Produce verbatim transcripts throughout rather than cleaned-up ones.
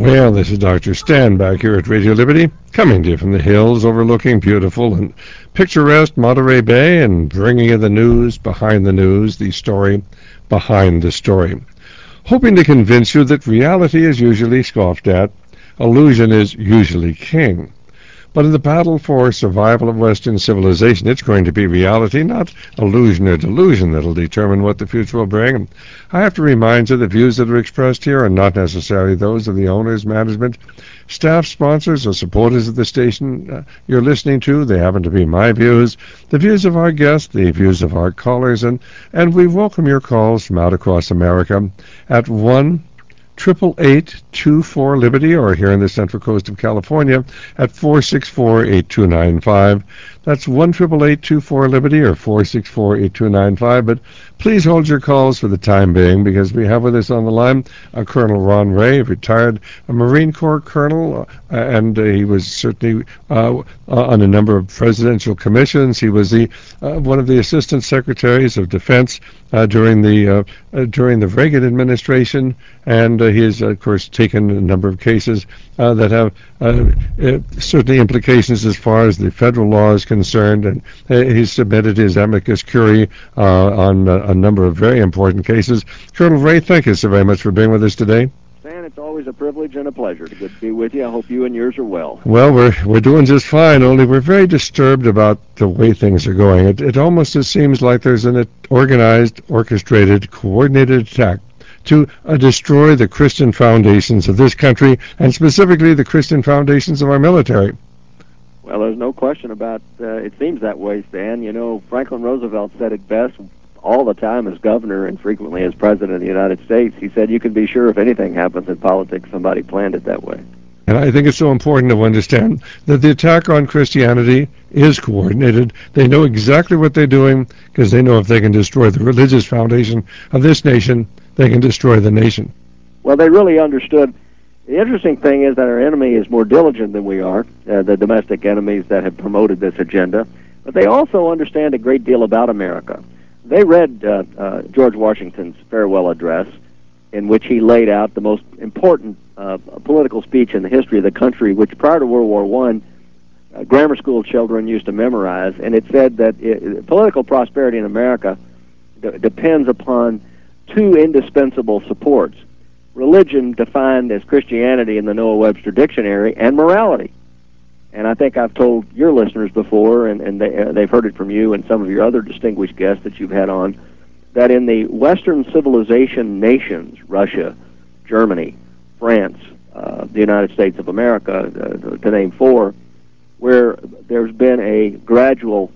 Well, this is Doctor Stan back here at Radio Liberty, coming to you from the hills overlooking beautiful and picturesque Monterey Bay and bringing you the news behind the news, the story behind the story. Hoping to convince you that reality is usually scoffed at, illusion is usually king. But in the battle for survival of Western civilization, it's going to be reality, not illusion or delusion, that'll determine what the future will bring. I have to remind you that views that are expressed here are not necessarily those of the owners, management, staff, sponsors, or supporters of the station uh, you're listening to. They happen to be my views, the views of our guests, the views of our callers, and, and we welcome your calls from out across America at one triple eight two four Liberty, or here in the Central Coast of California at four six four, eight two nine five. That's one triple eight two four Liberty or four six four, eight two nine five. But please hold your calls for the time being, because we have with us on the line uh, Colonel Ron Ray, retired a Marine Corps colonel, uh, and uh, he was certainly uh, uh, on a number of presidential commissions. He was the uh, one of the assistant secretaries of defense uh, during the uh, uh, during the Reagan administration, and uh, he has, of course, taken a number of cases uh, that have uh, uh, certainly implications as far as the federal law is concerned, and uh, he's submitted his amicus curiae uh, on uh, a number of very important cases. Colonel Ray, thank you so very much for being with us today. Stan, it's always a privilege and a pleasure. Good to be with you. I hope you and yours are well. Well, we're we're doing just fine, only we're very disturbed about the way things are going. It, it almost just seems like there's an organized, orchestrated, coordinated attack to uh, destroy the Christian foundations of this country, and specifically the Christian foundations of our military. Well, there's no question about uh, it seems that way, Stan. You know, Franklin Roosevelt said it best all the time as governor and frequently as president of the United States. He said, you can be sure if anything happens in politics, somebody planned it that way. And I think it's so important to understand that the attack on Christianity is coordinated. They know exactly what they're doing, because they know if they can destroy the religious foundation of this nation, they can destroy the nation. Well, they really understood. The interesting thing is that our enemy is more diligent than we are, uh, the domestic enemies that have promoted this agenda, but they also understand a great deal about America. They read uh, uh, George Washington's farewell address, in which he laid out the most important uh, political speech in the history of the country, which prior to World War One, uh, grammar school children used to memorize, and it said that it, political prosperity in America d- depends upon two indispensable supports: religion, defined as Christianity in the Noah Webster Dictionary, and morality. And I think I've told your listeners before, and, and they, uh, they've heard it from you and some of your other distinguished guests that you've had on, that in the Western civilization nations, Russia, Germany, France, uh, the United States of America, uh, to name four, where there's been a gradual,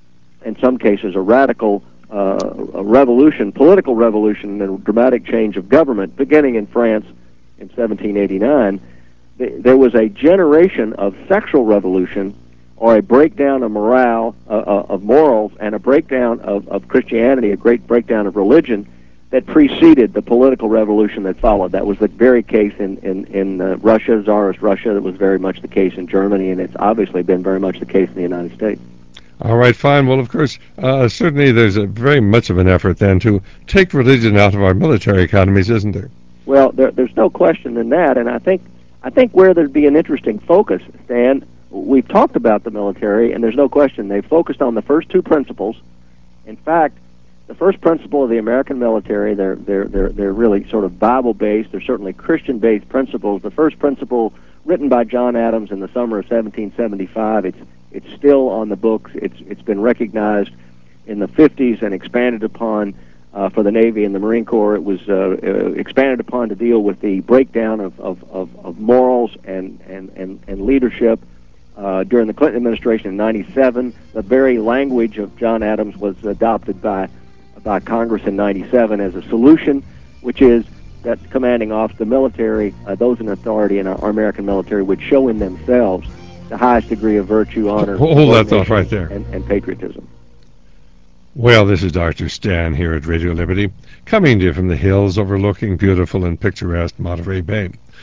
in some cases a radical uh, a revolution, political revolution, and a dramatic change of government, beginning in France in seventeen eighty-nine, there was a generation of sexual revolution, or a breakdown of morale, uh, uh, of morals, and a breakdown of, of Christianity, a great breakdown of religion that preceded the political revolution that followed. That was the very case in, in, in uh, Russia, Tsarist Russia. That was very much the case in Germany, and it's obviously been very much the case in the United States. All right, fine. Well, of course, uh, certainly there's a very much of an effort then to take religion out of our military economies, isn't there? Well, there, there's no question in that, and I think I think where there'd be an interesting focus, Stan, we've talked about the military, and there's no question they've focused on the first two principles. In fact, the first principle of the American military, they're they're they're they're really sort of Bible-based. They're certainly Christian-based principles. The first principle, written by John Adams in the summer of seventeen seventy-five, it's it's still on the books. It's it's been recognized in the fifties and expanded upon uh, for the Navy and the Marine Corps. It was uh, uh, expanded upon to deal with the breakdown of of, of, of morals and and and, and leadership. Uh, during the Clinton administration in ninety-seven, the very language of John Adams was adopted by by Congress in ninety-seven as a solution, which is that commanding officer, the military, uh, those in authority in our, our American military, would show in themselves the highest degree of virtue, honor, hold that thought right there, and, and patriotism. Well, this is Doctor Stan here at Radio Liberty, coming to you from the hills overlooking beautiful and picturesque Monterey Bay.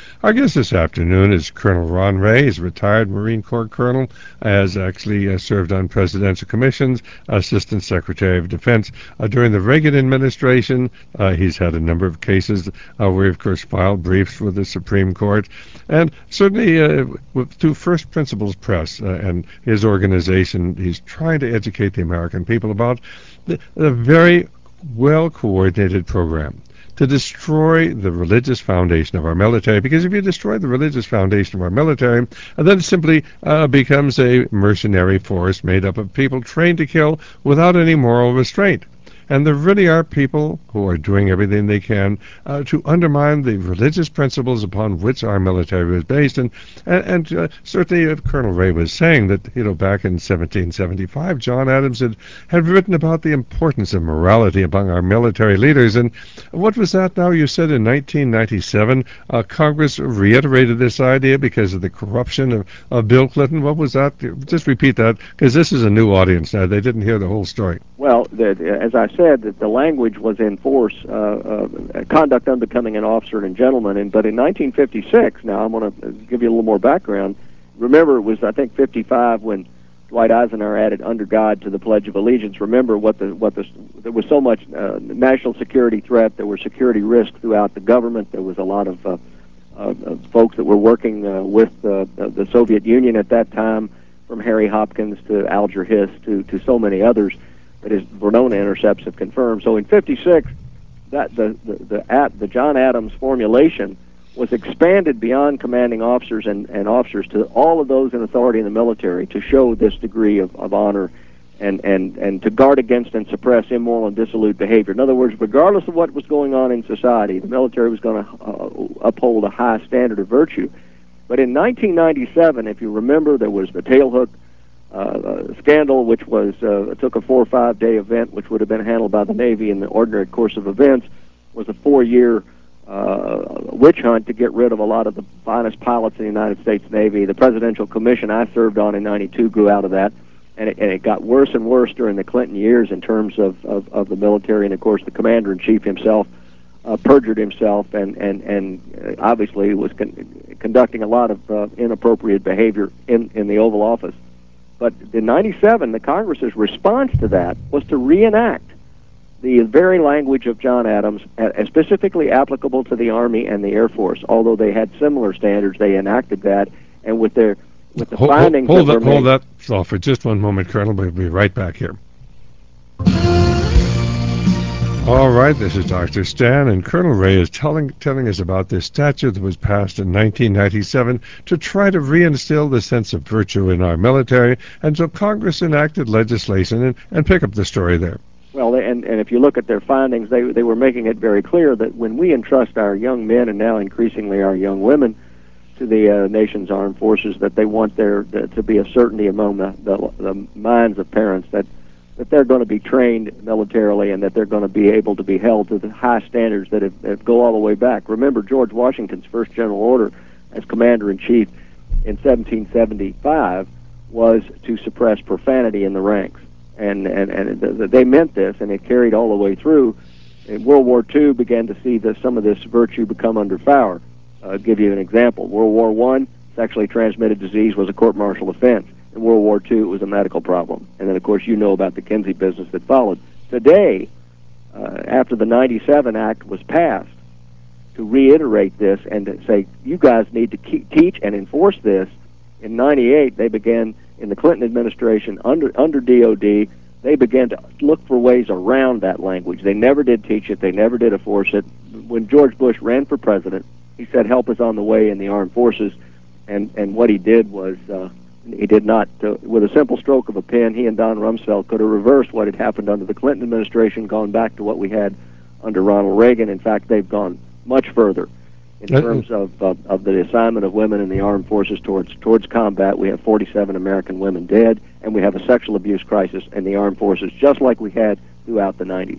Our guest this afternoon is Colonel Ron Ray. He's a retired Marine Corps colonel, has actually uh, served on presidential commissions, Assistant Secretary of Defense uh, during the Reagan administration. Uh, he's had a number of cases uh, where, of course, filed briefs with the Supreme Court, and certainly uh, with, through First Principles Press uh, and his organization, he's trying to educate the American people about the, the very well-coordinated program to destroy the religious foundation of our military, because if you destroy the religious foundation of our military, then it simply uh, becomes a mercenary force made up of people trained to kill without any moral restraint. And there really are people who are doing everything they can uh, to undermine the religious principles upon which our military is based. And and, and uh, certainly uh, Colonel Ray was saying that, you know, back in seventeen seventy-five, John Adams had, had written about the importance of morality among our military leaders. And what was that now? You said in nineteen ninety-seven, uh, Congress reiterated this idea because of the corruption of, of Bill Clinton. What was that? Just repeat that, because this is a new audience now. They didn't hear the whole story. Well, the, as I said, that the language was in force, uh, uh, conduct unbecoming an officer and gentleman. And but in nineteen fifty-six, now I'm going to give you a little more background. Remember, it was I think fifty-five when Dwight Eisenhower added "under God" to the Pledge of Allegiance. Remember what the what the there was so much uh, national security threat. There were security risks throughout the government. There was a lot of uh, uh, folks that were working uh, with uh, the Soviet Union at that time, from Harry Hopkins to Alger Hiss to to so many others that his Verona intercepts have confirmed. So in fifty-six, that the the the, at, the John Adams formulation was expanded beyond commanding officers and, and officers to all of those in authority in the military to show this degree of, of honor and, and, and to guard against and suppress immoral and dissolute behavior. In other words, regardless of what was going on in society, the military was going to uh, uphold a high standard of virtue. But in nineteen ninety-seven, if you remember, there was the tailhook Uh, scandal, which was uh, took a four or five day event, which would have been handled by the Navy in the ordinary course of events, was a four-year uh, witch hunt to get rid of a lot of the finest pilots in the United States Navy. The Presidential Commission I served on in ninety-two grew out of that, and it, and it got worse and worse during the Clinton years in terms of, of, of the military. And of course, the Commander-in-Chief himself uh, perjured himself and and and obviously was con conducting a lot of uh, inappropriate behavior in in the Oval Office. But in ninety-seven, the Congress's response to that was to reenact the very language of John Adams, as specifically applicable to the Army and the Air Force. Although they had similar standards, they enacted that, and with their with the hold, findings hold, that hold, were made. Hold that thought for just one moment, Colonel. We'll be right back here. All right, this is Doctor Stan, and Colonel Ray is telling telling us about this statute that was passed in nineteen ninety-seven to try to reinstill the sense of virtue in our military, and so Congress enacted legislation, and, and pick up the story there. Well, and, and if you look at their findings, they, they were making it very clear that when we entrust our young men, and now increasingly our young women, to the uh, nation's armed forces, that they want there to be a certainty among the, the, the minds of parents that that they're going to be trained militarily and that they're going to be able to be held to the high standards that, have, that go all the way back. Remember, George Washington's first general order as Commander-in-Chief in seventeen seventy-five was to suppress profanity in the ranks. And, and, and they meant this, and it carried all the way through. In World War Two, began to see the, some of this virtue become under fire. I'll give you an example. World War One, sexually transmitted disease was a court-martial offense. In World War Two, it was a medical problem. And then, of course, you know about the Kinsey business that followed. Today, uh, after the ninety-seven Act was passed, to reiterate this and to say, you guys need to keep, teach and enforce this, in ninety-eight, they began, in the Clinton administration, under, under D O D, they began to look for ways around that language. They never did teach it. They never did enforce it. When George Bush ran for president, he said, help is on the way in the armed forces. And, and what he did was... Uh, He did not, uh, with a simple stroke of a pen, he and Don Rumsfeld could have reversed what had happened under the Clinton administration, gone back to what we had under Ronald Reagan. In fact, they've gone much further in terms of, of, of the assignment of women in the armed forces towards towards combat. We have forty-seven American women dead, and we have a sexual abuse crisis in the armed forces, just like we had throughout the nineties.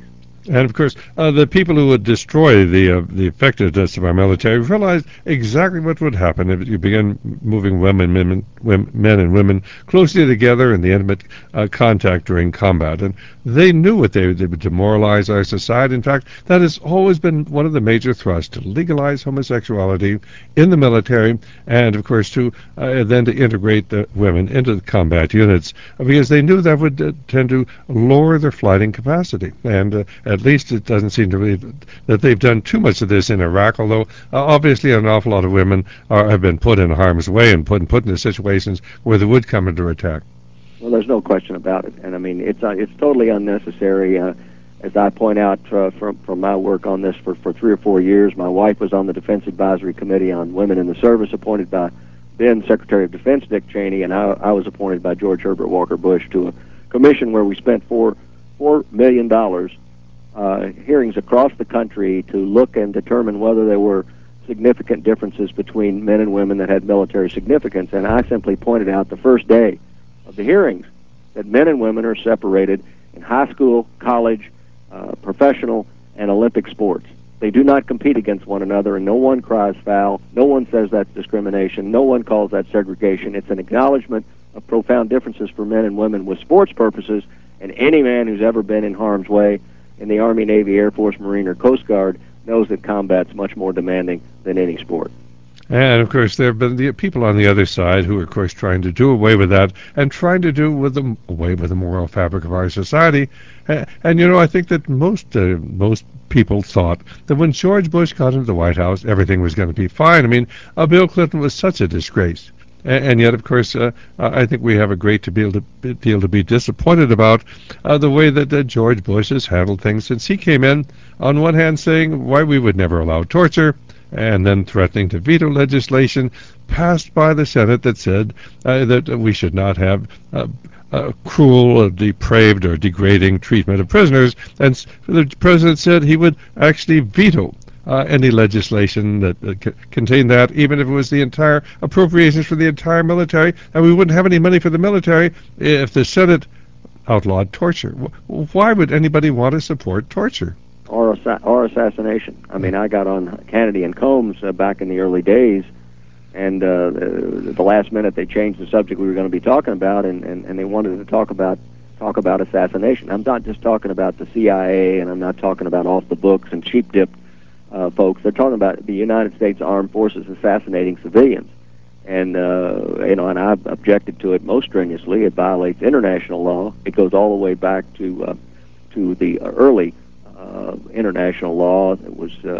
And of course, uh, the people who would destroy the uh, the effectiveness of our military realized exactly what would happen if you begin moving women, men, women, men and women closely together in the intimate uh, contact during combat. And they knew what they, they would demoralize our society. In fact, that has always been one of the major thrusts, to legalize homosexuality in the military, and of course to uh, then to integrate the women into the combat units, because they knew that would uh, tend to lower their fighting capacity. And uh, at least it doesn't seem to be that they've done too much of this in Iraq, although uh, obviously an awful lot of women are, have been put in harm's way and put, put into situations where they would come under attack. Well, there's no question about it. And I mean, it's uh, it's totally unnecessary. Uh, as I point out uh, from, from my work on this for, for three or four years, my wife was on the Defense Advisory Committee on Women in the Service, appointed by then Secretary of Defense Dick Cheney, and I, I was appointed by George Herbert Walker Bush to a commission where we spent four, four million dollars Uh, hearings across the country to look and determine whether there were significant differences between men and women that had military significance. And I simply pointed out the first day of the hearings that men and women are separated in high school, college, uh, professional, and Olympic sports. They do not compete against one another, and no one cries foul. No one says that's discrimination. No one calls that segregation. It's an acknowledgement of profound differences for men and women with sports purposes, and any man who's ever been in harm's way in the Army, Navy, Air Force, Marine, or Coast Guard knows that combat's much more demanding than any sport. And, of course, there have been the people on the other side who are, of course, trying to do away with that and trying to do with the, away with the moral fabric of our society. And, and you know, I think that most uh, most people thought that when George Bush got into the White House, everything was going to be fine. I mean, uh, Bill Clinton was such a disgrace. And yet, of course, uh, I think we have a great deal to, deal to be disappointed about uh, the way that uh, George Bush has handled things since he came in, on one hand saying why we would never allow torture, and then threatening to veto legislation passed by the Senate that said uh, that we should not have uh, uh, cruel, or depraved, or degrading treatment of prisoners. And the president said he would actually veto Uh, any legislation that uh, c- contained that, even if it was the entire appropriations for the entire military, and we wouldn't have any money for the military if the Senate outlawed torture. W- why would anybody want to support torture? Or, assa- or assassination. I mean, I got on Kennedy and Combs uh, back in the early days, and uh, the, the last minute they changed the subject we were going to be talking about, and, and, and they wanted to talk about talk about assassination. I'm not just talking about the C I A, and I'm not talking about off the books and cheap dip Uh, folks. They're talking about the United States Armed Forces assassinating civilians, and uh, you know, and I've objected to it most strenuously. It violates international law. It goes all the way back to uh, to the early uh, international law. It was uh,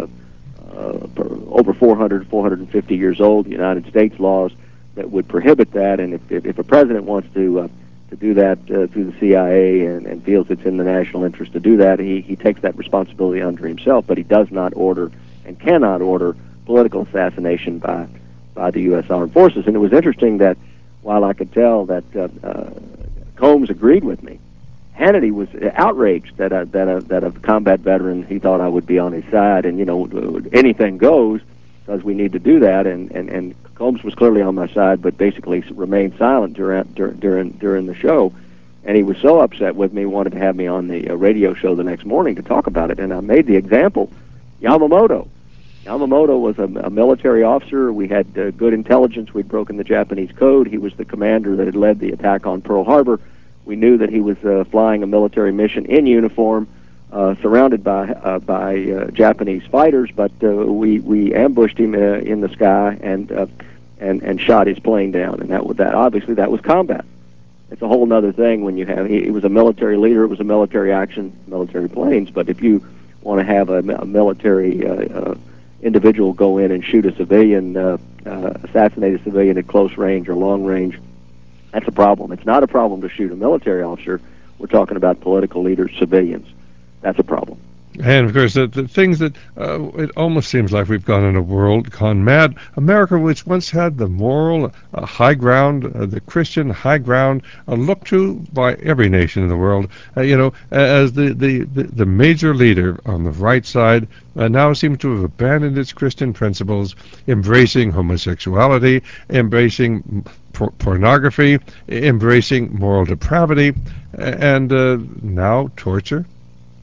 uh, over four hundred, four hundred fifty years old. The United States laws that would prohibit that, and if if, if a president wants to uh, to do that uh, through the C I A and, and feels it's in the national interest to do that, he, he takes that responsibility under himself, but he does not order and cannot order political assassination by by the U S Armed Forces. And it was interesting that while I could tell that uh, uh, Combs agreed with me, Hannity was outraged that a, that a, that a combat veteran, he thought I would be on his side, and, you know, anything goes, because we need to do that, and, and, and Combs was clearly on my side, but basically remained silent during during during the show, and he was so upset with me, wanted to have me on the uh, radio show the next morning to talk about it. And I made the example, Yamamoto. Yamamoto was a, a military officer. We had uh, good intelligence. We'd broken the Japanese code. He was the commander that had led the attack on Pearl Harbor. We knew that he was uh, flying a military mission in uniform, Uh, surrounded by uh, by uh, Japanese fighters, but uh, we we ambushed him uh, in the sky and uh, and and shot his plane down, and that was that. Obviously, that was combat. It's a whole other thing when you have. He, he was a military leader. It was a military action, military planes. But if you want to have a, a military uh, uh, individual go in and shoot a civilian, uh, uh, assassinate a civilian at close range or long range, that's a problem. It's not a problem to shoot a military officer. We're talking about political leaders, civilians. That's a problem. And, of course, the, the things that uh, it almost seems like we've gone in a world gone mad. America, which once had the moral uh, high ground, uh, the Christian high ground, uh, looked to by every nation in the world, uh, you know, as the, the, the, the major leader on the right side, uh, now seems to have abandoned its Christian principles, embracing homosexuality, embracing por- pornography, embracing moral depravity, and uh, now torture.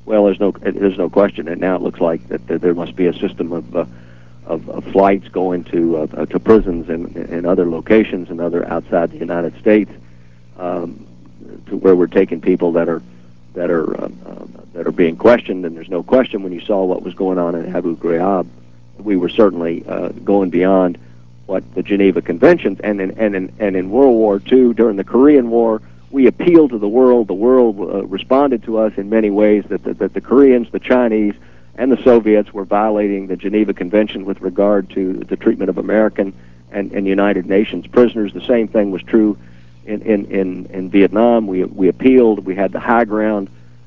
Well, there's no there's no question, and now it looks like that there must be a system of uh, of, of flights going to uh, to prisons and, and other locations and other outside the United States, um, to where we're taking people that are that are uh, uh, that are being questioned. And there's no question, when you saw what was going on in Abu Ghraib, we were certainly uh, going beyond what the Geneva Conventions, and in and in and in World War Two, during the Korean War, we appealed to the world. The world uh, responded to us in many ways that the, that the Koreans, the Chinese, and the Soviets were violating the Geneva Convention with regard to the treatment of American and, and United Nations prisoners. The same thing was true in, in, in, in Vietnam. We we appealed. We had the high ground.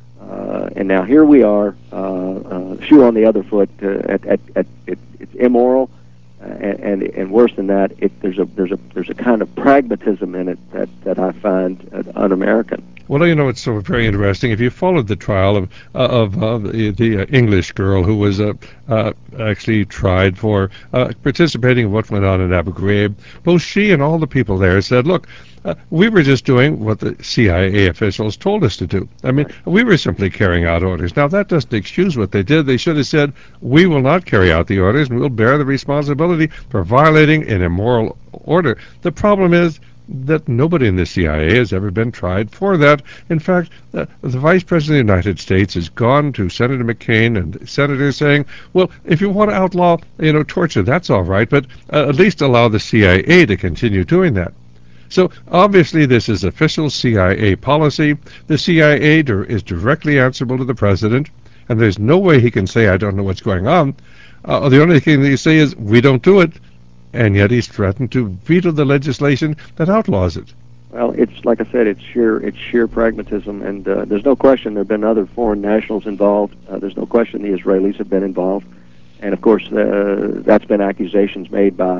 Uh, and now here we are, uh, uh, shoe on the other foot. Uh, at, at, at, it, it's immoral. Uh, and, and worse than that, it, there's a there's a there's a kind of pragmatism in it that, that I find uh, un-American. Well, you know, it's so very interesting. If you followed the trial of uh, of uh, the, the uh, English girl who was uh, uh, actually tried for uh, participating in what went on in Abu Ghraib, both she and all the people there said, "Look, uh, we were just doing what the C I A officials told us to do. I mean, we were simply carrying out orders." Now, that doesn't excuse what they did. They should have said, "We will not carry out the orders, and we'll bear the responsibility for violating an immoral order." The problem is that nobody in the C I A has ever been tried for that. In fact, uh, the Vice President of the United States has gone to Senator McCain and senators saying, well, if you want to outlaw, you know, torture, that's all right, but uh, at least allow the C I A to continue doing that. So obviously this is official C I A policy. The C I A is directly answerable to the president, and there's no way he can say, I don't know what's going on. Uh, the only thing that you say is, we don't do it. And yet he's threatened to veto the legislation that outlaws it. Well, it's like I said, it's sheer it's sheer pragmatism, and uh, there's no question there have been other foreign nationals involved. Uh, there's no question the Israelis have been involved, and of course uh, that's been accusations made by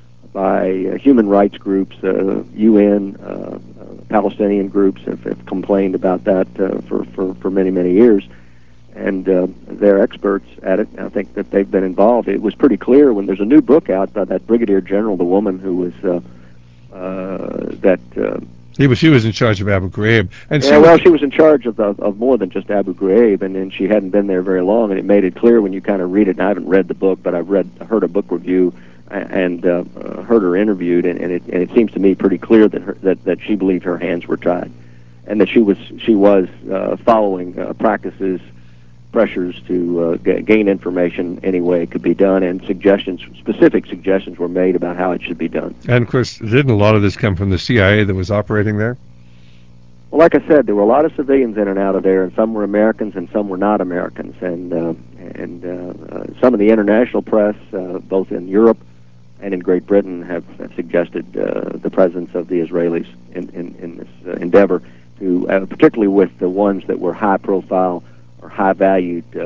by uh, human rights groups, uh, U N, uh, uh, Palestinian groups have, have complained about that uh, for, for for many many years. And uh, they're experts at it. I think that they've been involved. It was pretty clear when there's a new book out by that Brigadier General, the woman who was uh, uh, that. Uh, he was. She was in charge of Abu Ghraib, and yeah, she well, was, she was in charge of, of of more than just Abu Ghraib, and then she hadn't been there very long. And it made it clear when you kind of read it. And I haven't read the book, but I've read, heard a book review, and uh, uh, heard her interviewed, and, and it and it seems to me pretty clear that her, that that she believed her hands were tied, and that she was she was uh, following uh, practices. Pressures to uh, g- gain information any way it could be done, and suggestions, specific suggestions were made about how it should be done. And of course, didn't a lot of this come from the C I A that was operating there? Well, like I said, there were a lot of civilians in and out of there, and some were Americans and some were not Americans. And uh, and uh, uh, some of the international press, uh, both in Europe and in Great Britain, have, have suggested uh, the presence of the Israelis in, in, in this uh, endeavor, to uh, particularly with the ones that were high profile or high-valued uh,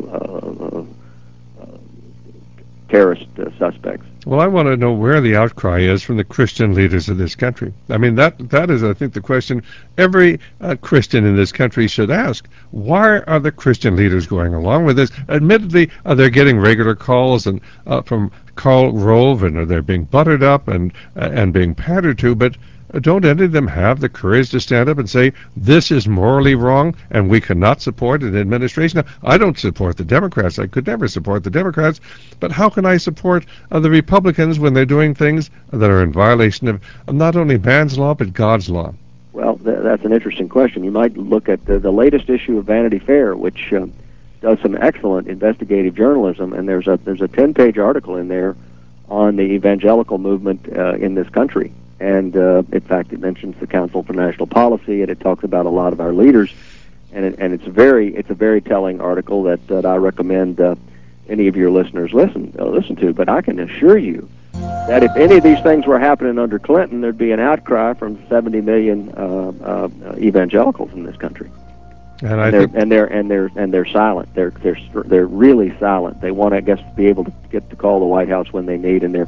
uh, uh, terrorist uh, suspects. Well, I want to know where the outcry is from the Christian leaders of this country. I mean, that that is, I think, the question every uh, Christian in this country should ask. Why are the Christian leaders going along with this? Admittedly, uh, they're getting regular calls and uh, from Karl Rove, and they're being buttered up and uh, and being pandered to, but don't any of them have the courage to stand up and say, this is morally wrong and we cannot support an administration? Now, I don't support the Democrats. I could never support the Democrats. But how can I support uh, the Republicans when they're doing things that are in violation of, of not only man's law, but God's law? Well, th- that's an interesting question. You might look at the, the latest issue of Vanity Fair, which uh, does some excellent investigative journalism, and there's a there's a ten-page article in there on the evangelical movement uh, in this country. And, uh, in fact, it mentions the Council for National Policy, and it talks about a lot of our leaders. And it, and it's very it's a very telling article that, that I recommend uh, any of your listeners listen uh, listen to. But I can assure you that if any of these things were happening under Clinton, there'd be an outcry from seventy million uh, uh, evangelicals in this country. And, I and, they're, think and they're and they're and they're silent. They're they're they're really silent. They want to, I guess, be able to get to call the White House when they need, and they're.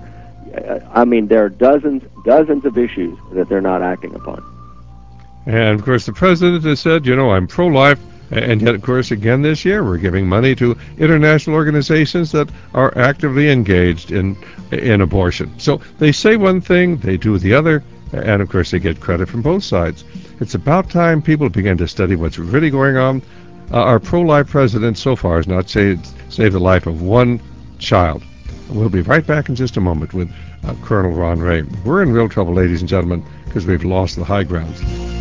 I mean, there are dozens, dozens of issues that they're not acting upon. And, of course, the president has said, you know, I'm pro-life, and yet, of course, again this year, we're giving money to international organizations that are actively engaged in in abortion. So they say one thing, they do the other, and, of course, they get credit from both sides. It's about time people begin to study what's really going on. Uh, our pro-life president so far has not saved, saved the life of one child. We'll be right back in just a moment with uh, Colonel Ron Ray. We're in real trouble, ladies and gentlemen, because we've lost the high ground.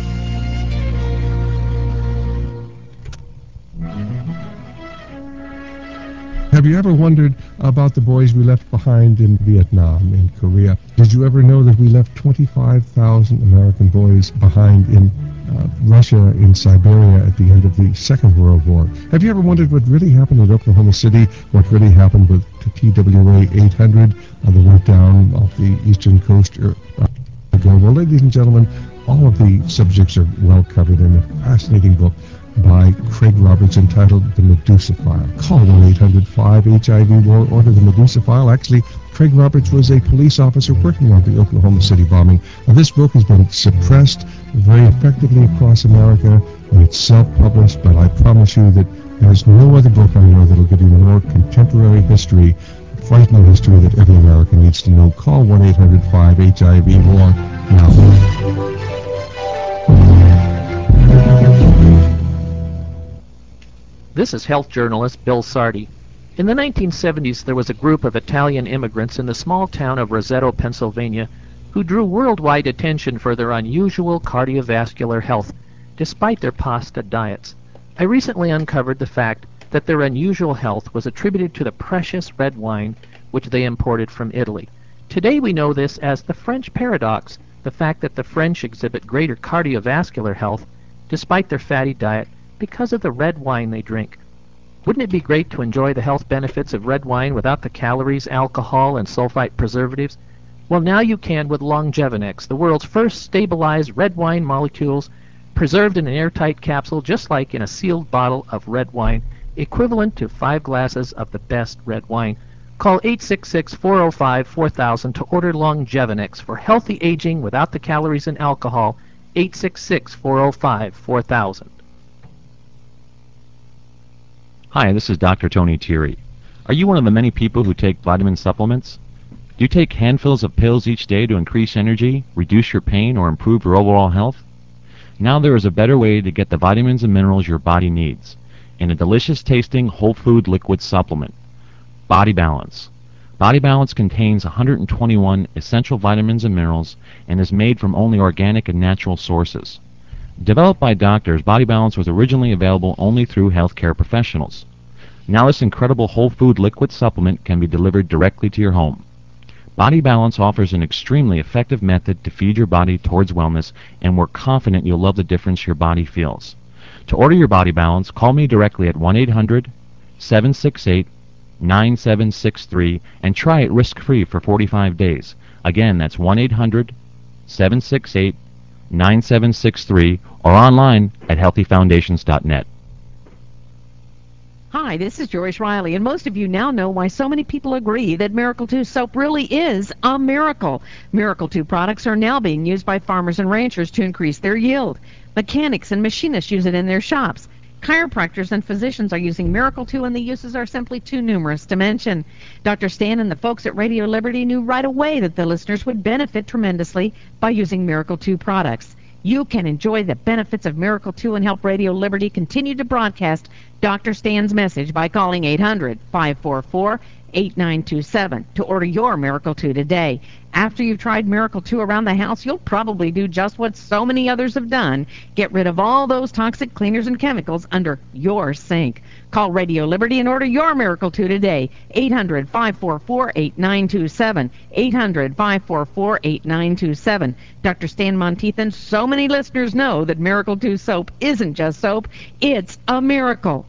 Have you ever wondered about the boys we left behind in Vietnam, in Korea? Did you ever know that we left twenty-five thousand American boys behind in uh, Russia, in Siberia at the end of the Second World War? Have you ever wondered what really happened at Oklahoma City, what really happened with T W A eight hundred uh, that went down off the eastern coast? Uh, well, ladies and gentlemen, all of the subjects are well covered in a fascinating book by Craig Roberts entitled The Medusa File. Call one eight hundred five H I V war, order The Medusa File. Actually, Craig Roberts was a police officer working on the Oklahoma City bombing. Now, this book has been suppressed very effectively across America, and it's self-published, but I promise you that there's no other book I know that will give you more contemporary history, frightening history that every American needs to know. Call one eight hundred five H I V war now. This is health journalist Bill Sardi. In the nineteen seventies, there was a group of Italian immigrants in the small town of Roseto, Pennsylvania, who drew worldwide attention for their unusual cardiovascular health, despite their pasta diets. I recently uncovered the fact that their unusual health was attributed to the precious red wine which they imported from Italy. Today we know this as the French paradox, the fact that the French exhibit greater cardiovascular health, despite their fatty diet, because of the red wine they drink. Wouldn't it be great to enjoy the health benefits of red wine without the calories, alcohol, and sulfite preservatives? Well, now you can with Longevinex, the world's first stabilized red wine molecules preserved in an airtight capsule just like in a sealed bottle of red wine, equivalent to five glasses of the best red wine. Call eight six six, four oh five, four thousand to order Longevinex for healthy aging without the calories and alcohol. eight six six, four oh five, four thousand. Hi, this is Doctor Tony Thierry. Are you one of the many people who take vitamin supplements? Do you take handfuls of pills each day to increase energy, reduce your pain, or improve your overall health? Now there is a better way to get the vitamins and minerals your body needs in a delicious-tasting whole food liquid supplement. Body Balance. Body Balance contains one hundred twenty-one essential vitamins and minerals and is made from only organic and natural sources. Developed by doctors, Body Balance was originally available only through healthcare professionals. Now this incredible whole food liquid supplement can be delivered directly to your home. Body Balance offers an extremely effective method to feed your body towards wellness, and we're confident you'll love the difference your body feels. To order your Body Balance, call me directly at one eight hundred, seven six eight, nine seven six three and try it risk-free for forty-five days. Again, that's one eight hundred, seven six eight, nine seven six three or online at healthy foundations dot net. Hi, this is Joyce Riley, and most of you now know why so many people agree that Miracle two soap really is a miracle. Miracle two products are now being used by farmers and ranchers to increase their yield. Mechanics and machinists use it in their shops. Chiropractors and physicians are using Miracle two, and the uses are simply too numerous to mention. Doctor Stan and the folks at Radio Liberty knew right away that the listeners would benefit tremendously by using Miracle two products. You can enjoy the benefits of Miracle two and help Radio Liberty continue to broadcast Doctor Stan's message by calling eight hundred, five four four, eight nine two seven to order your Miracle two today. After you've tried Miracle two around the house, you'll probably do just what so many others have done. Get rid of all those toxic cleaners and chemicals under your sink. Call Radio Liberty and order your Miracle two today. eight hundred, five four four, eight nine two seven. eight hundred, five four four, eight nine two seven. Doctor Stan Monteith and so many listeners know that Miracle two soap isn't just soap, it's a miracle.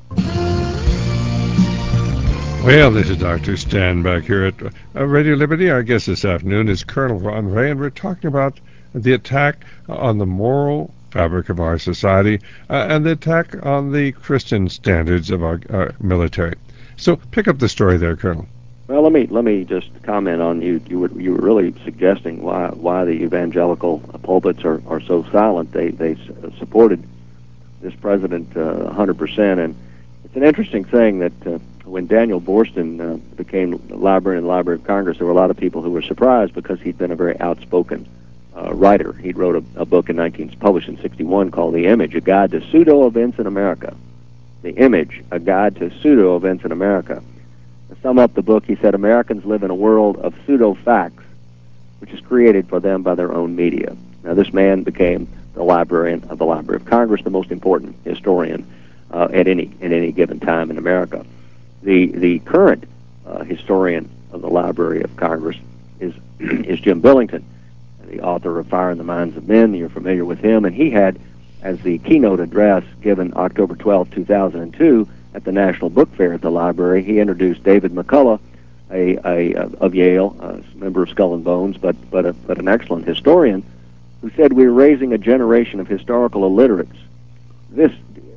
Well, this is Doctor Stan back here at uh, Radio Liberty. Our guest this afternoon is Colonel Ron Ray, and we're talking about the attack on the moral fabric of our society uh, and the attack on the Christian standards of our, our military. So pick up the story there, Colonel. Well, let me let me just comment on you. You were you were really suggesting why why the evangelical pulpits are, are so silent. They they supported this president uh, one hundred percent, and it's an interesting thing that. Uh, When Daniel Boorstin uh, became librarian in the Library of Congress, there were a lot of people who were surprised because he'd been a very outspoken uh, writer. He wrote a, a book in nineteen published in sixty-one called "The Image: A Guide to Pseudo Events in America." The Image, A Guide to Pseudo-Events in America. To sum up the book, he said, Americans live in a world of pseudo-facts, which is created for them by their own media. Now, this man became the librarian of the Library of Congress, the most important historian uh, at any at any given time in America. The the current uh, historian of the Library of Congress is is Jim Billington, the author of Fire in the Minds of Men. You're familiar with him, and he had, as the keynote address given October twelfth, two thousand two, at the National Book Fair at the library, he introduced David McCullough, a, a, a of Yale, a member of Skull and Bones, but but a, but an excellent historian, who said we're raising a generation of historical illiterates. This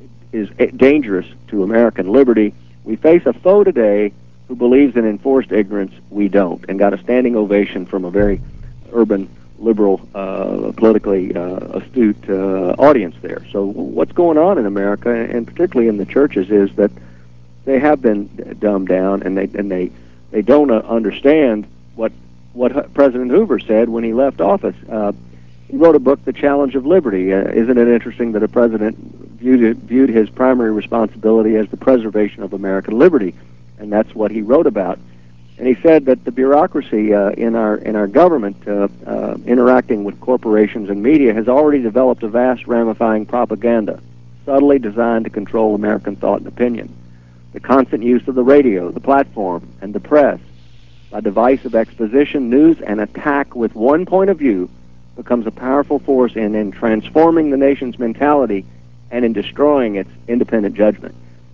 is dangerous to American liberty. We face a foe today who believes in enforced ignorance. We don't, and got a standing ovation from a very urban, liberal, uh, politically uh, astute uh, audience there. So what's going on in America, and particularly in the churches, is that they have been dumbed down, and they and they they don't uh, understand what what President Hoover said when he left office. Uh, he wrote a book, The Challenge of Liberty. Uh, isn't it interesting that a president viewed it, viewed his primary responsibility as the preservation of American liberty, and that's what he wrote about. And he said that the bureaucracy uh, in our in our government, uh, uh, interacting with corporations and media, has already developed a vast ramifying propaganda, subtly designed to control American thought and opinion. The constant use of the radio, the platform, and the press, by device of exposition, news, and attack with one point of view, becomes a powerful force in, in transforming the nation's mentality and in destroying its independent judgment.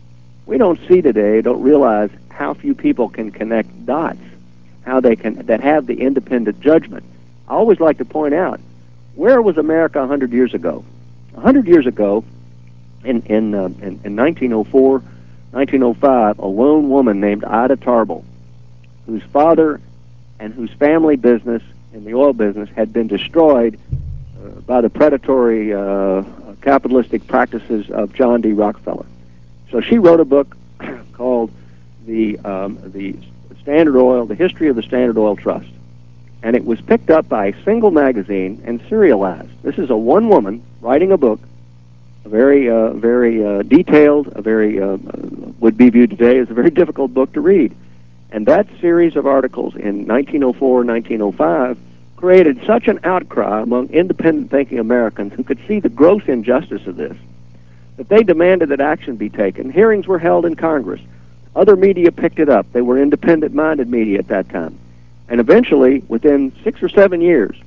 We don't see today, don't realize how few people can connect dots, how they can that have the independent judgment. I always like to point out, where was America one hundred years ago? one hundred years ago, in in, uh, in in nineteen oh four, nineteen oh five, a lone woman named Ida Tarbell, whose father and whose family business in the oil business had been destroyed uh, by the predatory uh, capitalistic practices of John D. Rockefeller. So she wrote a book called the um, the Standard Oil, the History of the Standard Oil Trust, and it was picked up by a single magazine and serialized. This is a one woman writing a book, a very uh, very uh, detailed, a very uh, would be viewed today as a very difficult book to read. And that series of articles in nineteen oh four, nineteen oh five created such an outcry among independent thinking Americans who could see the gross injustice of this, that they demanded that action be taken. Hearings were held in Congress. Other media picked it up. They were independent-minded media at that time. And eventually, within six or seven years,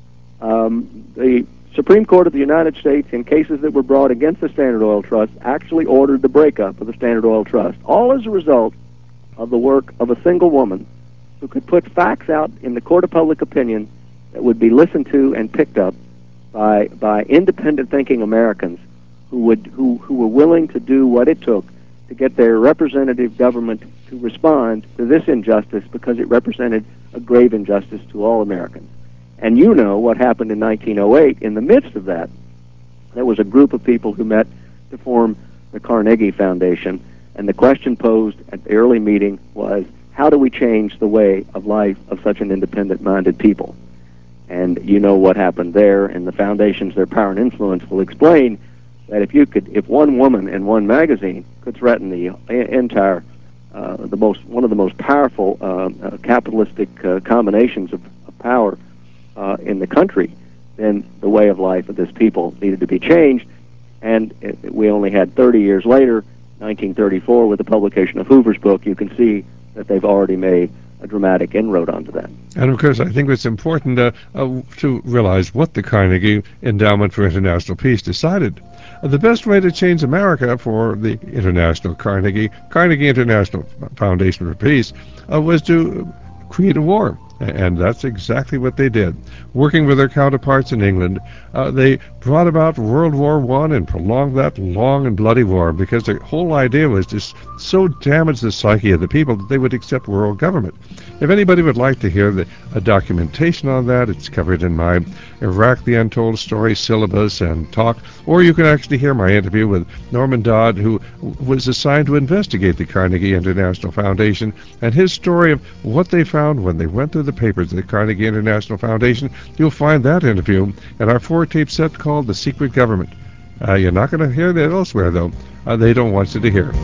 um, the Supreme Court of the United States, in cases that were brought against the Standard Oil Trust, actually ordered the breakup of the Standard Oil Trust, all as a result of the work of a single woman who could put facts out in the court of public opinion that would be listened to and picked up by by independent-thinking Americans who would who, who were willing to do what it took to get their representative government to respond to this injustice, because it represented a grave injustice to all Americans. And you know what happened in nineteen oh eight. In the midst of that, there was a group of people who met to form the Carnegie Foundation, and the question posed at the early meeting was, how do we change the way of life of such an independent-minded people? And you know what happened there, and the foundations, their power and influence, will explain that if you could, if one woman in one magazine could threaten the entire, uh, the most, one of the most powerful uh, uh, capitalistic uh, combinations of, of power uh, in the country, then the way of life of this people needed to be changed. And it, we only had thirty years later, nineteen thirty-four, with the publication of Hoover's book, you can see that they've already made a dramatic inroad onto that. And of course, I think it's important uh, uh, to realize what the Carnegie Endowment for International Peace decided. Uh, the best way to change America for the International Carnegie, Carnegie International Foundation for Peace, uh, was to create a war. And that's exactly what they did. Working with their counterparts in England, uh, they brought about World War One and prolonged that long and bloody war, because the whole idea was to so damage the psyche of the people that they would accept world government. If anybody would like to hear the a documentation on that, it's covered in my Iraq the Untold Story syllabus and talk, or you can actually hear my interview with Norman Dodd, who was assigned to investigate the Carnegie International Foundation, and his story of what they found when they went through the papers of the Carnegie International Foundation. You'll find that interview in our four-tape set called The Secret Government. Uh, you're not going to hear that elsewhere, though. Uh, they don't want you to hear.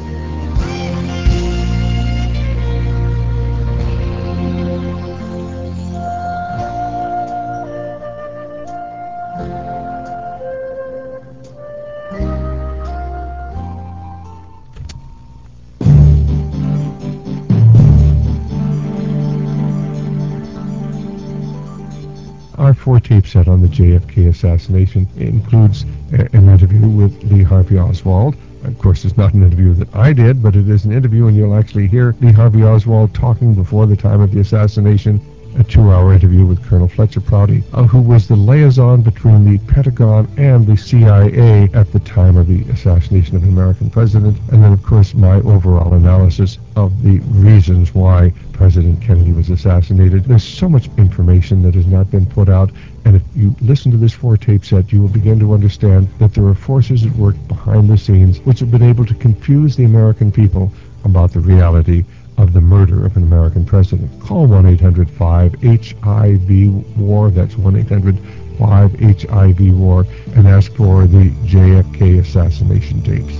Our four-tape set on the J F K assassination includes a, an interview with Lee Harvey Oswald. Of course, it's not an interview that I did, but it is an interview, and you'll actually hear Lee Harvey Oswald talking before the time of the assassination. A two-hour interview with Colonel Fletcher Prouty, uh, who was the liaison between the Pentagon and the C I A at the time of the assassination of an American president. And then, of course, my overall analysis of the reasons why President Kennedy was assassinated. There's so much information that has not been put out, and if you listen to this four-tape set, you will begin to understand that there are forces at work behind the scenes which have been able to confuse the American people about the reality of the murder of an American president. Call one eight hundred five H I V war, that's one eight hundred five H I V war, and ask for the J F K assassination tapes.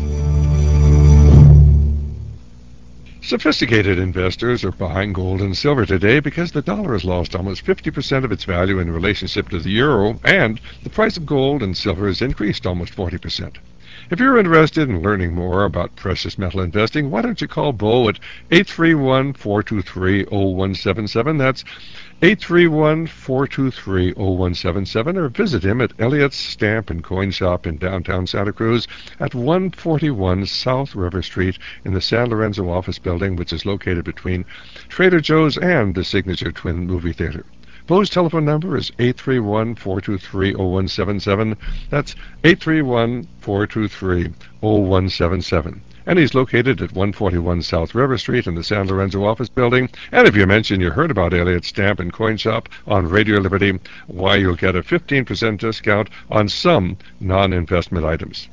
Sophisticated investors are buying gold and silver today because the dollar has lost almost fifty percent of its value in relationship to the euro, and the price of gold and silver has increased almost forty percent. If you're interested in learning more about precious metal investing, why don't you call Bo at eight three one, four two three, zero one seven seven. That's eight three one, four two three, zero one seven seven, or visit him at Elliott's Stamp and Coin Shop in downtown Santa Cruz at one forty-one South River Street in the San Lorenzo office building, which is located between Trader Joe's and the Signature Twin Movie Theater. Bo's telephone number is eight three one, four two three, zero one seven seven. That's eight three one, four two three, zero one seven seven. And he's located at one forty-one South River Street in the San Lorenzo office building. And if you mention you heard about Elliott's Stamp and Coin Shop on Radio Liberty, why, you'll get a fifteen percent discount on some non-investment items.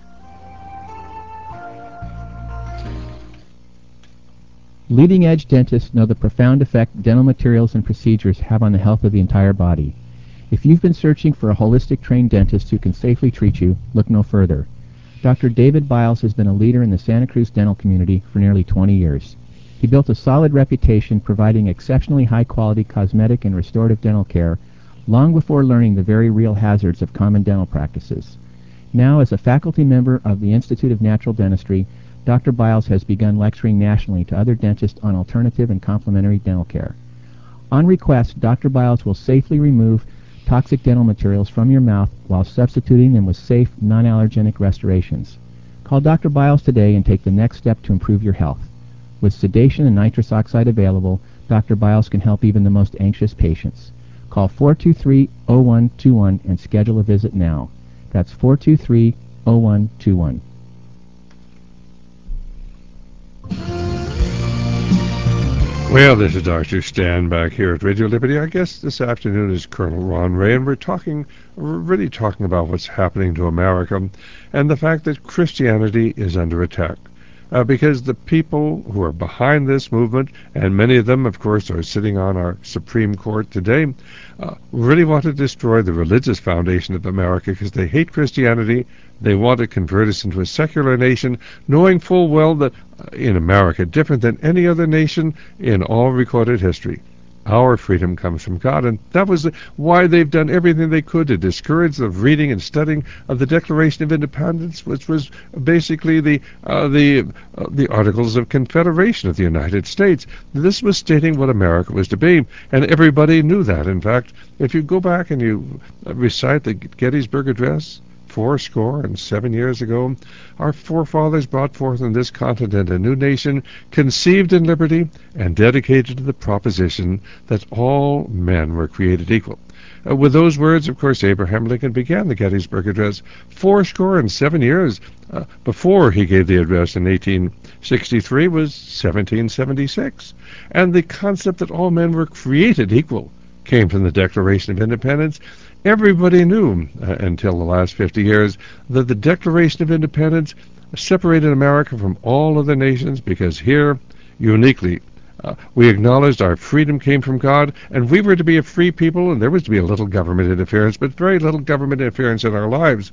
Leading-edge dentists know the profound effect dental materials and procedures have on the health of the entire body. If you've been searching for a holistic trained dentist who can safely treat you, look no further. Doctor David Biles has been a leader in the Santa Cruz dental community for nearly twenty years. He built a solid reputation providing exceptionally high-quality cosmetic and restorative dental care long before learning the very real hazards of common dental practices. Now, as a faculty member of the Institute of Natural Dentistry, Doctor Biles has begun lecturing nationally to other dentists on alternative and complementary dental care. On request, Doctor Biles will safely remove toxic dental materials from your mouth while substituting them with safe, non-allergenic restorations. Call Doctor Biles today and take the next step to improve your health. With sedation and nitrous oxide available, Doctor Biles can help even the most anxious patients. Call four two three, zero one two one and schedule a visit now. That's four two three, zero one two one. Well, this is Doctor Stan back here at Radio Liberty. Our guest this afternoon is Colonel Ron Ray, and we're talking, we're really talking about what's happening to America and the fact that Christianity is under attack. Uh, because the people who are behind this movement, and many of them, of course, are sitting on our Supreme Court today, uh, really want to destroy the religious foundation of America because they hate Christianity. They want to convert us into a secular nation, knowing full well that uh, in America, different than any other nation in all recorded history, our freedom comes from God, and that was why they've done everything they could to discourage the reading and studying of the Declaration of Independence, which was basically the uh, the uh, the Articles of Confederation of the United States. This was stating what America was to be, and everybody knew that. In fact, if you go back and you recite the Gettysburg Address, four score and seven years ago, our forefathers brought forth on this continent a new nation, conceived in liberty and dedicated to the proposition that all men were created equal. Uh, with those words, of course, Abraham Lincoln began the Gettysburg Address four score and seven years uh, before he gave the address in eighteen sixty-three was seventeen seventy-six. And the concept that all men were created equal came from the Declaration of Independence. Everybody knew uh, until the last fifty years that the Declaration of Independence separated America from all other nations because here, uniquely, uh, we acknowledged our freedom came from God, and we were to be a free people, and there was to be a little government interference, but very little government interference in our lives.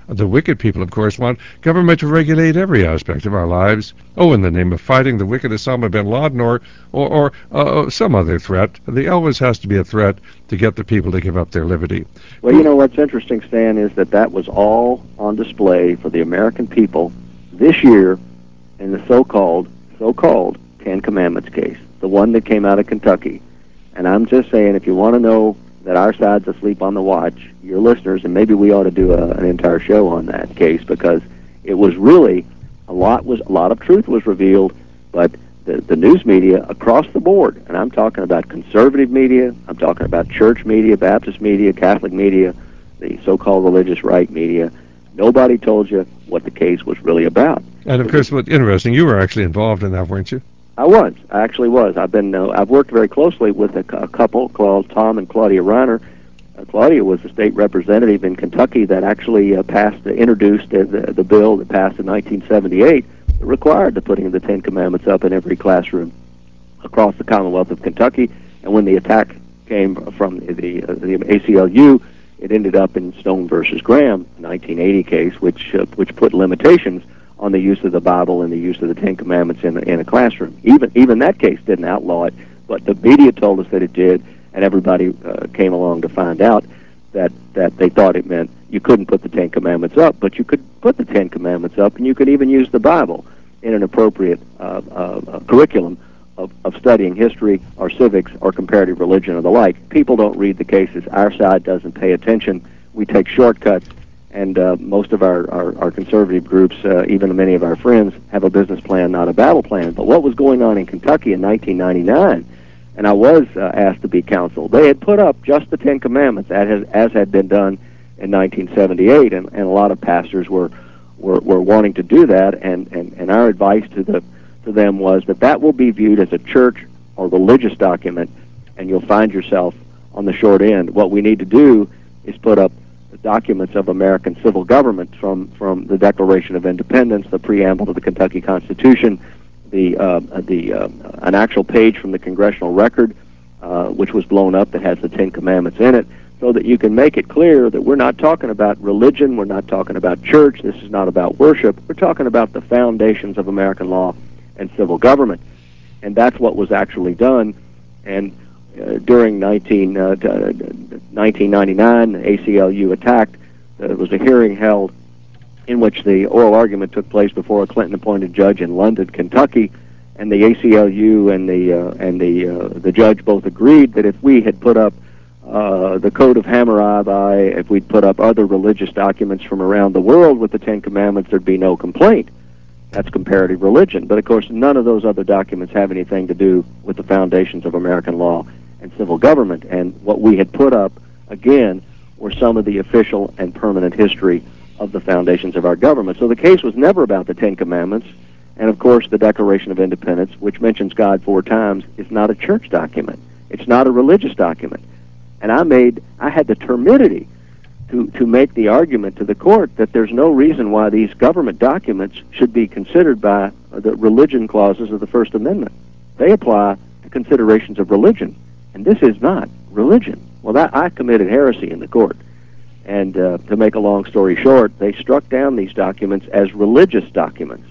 The wicked people, of course, want government to regulate every aspect of our lives. Oh, in the name of fighting the wicked Osama bin Laden or, or, or uh, some other threat. There always has to be a threat to get the people to give up their liberty. Well, you know what's interesting, Stan, is that that was all on display for the American people this year in the so-called, so-called Ten Commandments case, the one that came out of Kentucky. And I'm just saying, if you want to know that our side's asleep on the watch, your listeners, and maybe we ought to do a, an entire show on that case, because it was really, a lot was a lot of truth was revealed, but the, the news media across the board, and I'm talking about conservative media, I'm talking about church media, Baptist media, Catholic media, the so-called religious right media, nobody told you what the case was really about. And of course, what's interesting, you were actually involved in that, weren't you? I was. I actually was. I've been. Uh, I've worked very closely with a, a couple called Tom and Claudia Reiner. Uh, Claudia was the state representative in Kentucky that actually uh, passed, uh, introduced uh, the, the bill that passed in nineteen seventy-eight that required the putting of the Ten Commandments up in every classroom across the Commonwealth of Kentucky. And when the attack came from the uh, the A C L U, it ended up in Stone versus Graham, nineteen eighty case, which uh, which put limitations on the use of the Bible and the use of the Ten Commandments in, in a classroom. Even even that case didn't outlaw it, but the media told us that it did, and everybody uh, came along to find out that, that they thought it meant you couldn't put the Ten Commandments up, but you could put the Ten Commandments up, and you could even use the Bible in an appropriate uh, uh, curriculum of, of studying history or civics or comparative religion or the like. People don't read the cases. Our side doesn't pay attention. We take shortcuts. And uh, most of our, our, our conservative groups, uh, even many of our friends, have a business plan, not a battle plan. But what was going on in Kentucky in nineteen ninety-nine, and I was uh, asked to be counsel, they had put up just the Ten Commandments, as, has, as had been done in nineteen seventy-eight, and, and a lot of pastors were, were, were wanting to do that, and, and, and our advice to, the, to them was that that will be viewed as a church or religious document, and you'll find yourself on the short end. What we need to do is put up documents of American civil government from, from the Declaration of Independence, the preamble to the Kentucky Constitution, the uh, the uh, an actual page from the Congressional Record, uh, which was blown up that has the Ten Commandments in it, so that you can make it clear that we're not talking about religion, we're not talking about church, this is not about worship, we're talking about the foundations of American law and civil government. And that's what was actually done. And Uh, during nineteen, uh, nineteen ninety-nine, the A C L U attacked. Uh, there was a hearing held in which the oral argument took place before a Clinton-appointed judge in London, Kentucky, and the A C L U and the uh, and the uh, the judge both agreed that if we had put up uh, the Code of Hammurabi, if we'd put up other religious documents from around the world with the Ten Commandments, there'd be no complaint. That's comparative religion. But of course, none of those other documents have anything to do with the foundations of American law and civil government. And what we had put up, again, were some of the official and permanent history of the foundations of our government. So the case was never about the Ten Commandments. And of course, the Declaration of Independence, which mentions God four times, is not a church document. It's not a religious document. And I made, I had the temerity to, to make the argument to the court that there's no reason why these government documents should be considered by the religion clauses of the First Amendment. They apply to considerations of religion. And this is not religion. Well, that, I committed heresy in the court. And uh, to make a long story short, they struck down these documents as religious documents.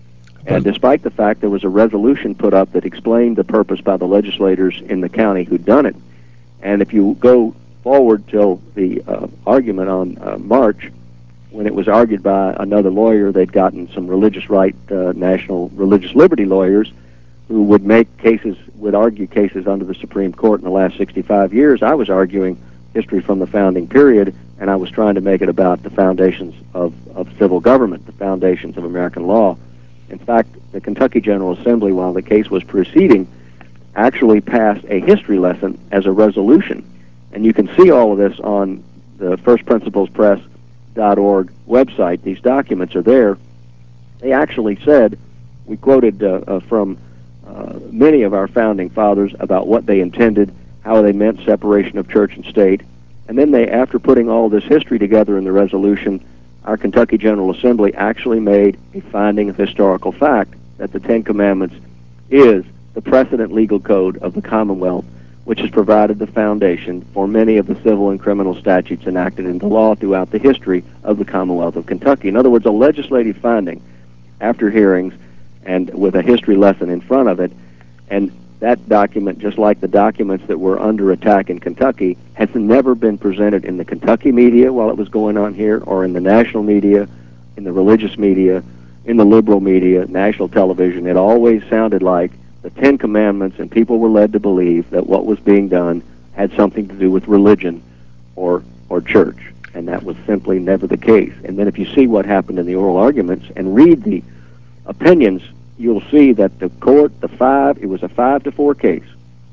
And despite the fact there was a resolution put up that explained the purpose by the legislators in the county who'd done it. And if you go forward till the uh, argument on uh, March, when it was argued by another lawyer, they'd gotten some religious right, uh, national religious liberty lawyers who would make cases, would argue cases under the Supreme Court in the last sixty-five years. I was arguing history from the founding period, and I was trying to make it about the foundations of, of civil government, the foundations of American law. In fact, the Kentucky General Assembly, while the case was proceeding, actually passed a history lesson as a resolution. And you can see all of this on the first principles press dot org website. These documents are there. They actually said, we quoted uh, uh, from uh, many of our founding fathers about what they intended, how they meant separation of church and state. And then they, after putting all this history together in the resolution, our Kentucky General Assembly actually made a finding of historical fact that the Ten Commandments is the precedent legal code of the Commonwealth, which has provided the foundation for many of the civil and criminal statutes enacted into law throughout the history of the Commonwealth of Kentucky. In other words, a legislative finding after hearings and with a history lesson in front of it, and that document, just like the documents that were under attack in Kentucky, has never been presented in the Kentucky media while it was going on here, or in the national media, in the religious media, in the liberal media, national television. It always sounded like the Ten Commandments, and people were led to believe that what was being done had something to do with religion or or church, and that was simply never the case. And then if you see what happened in the oral arguments and read the opinions, you'll see that the court, the five, it was a five to four case.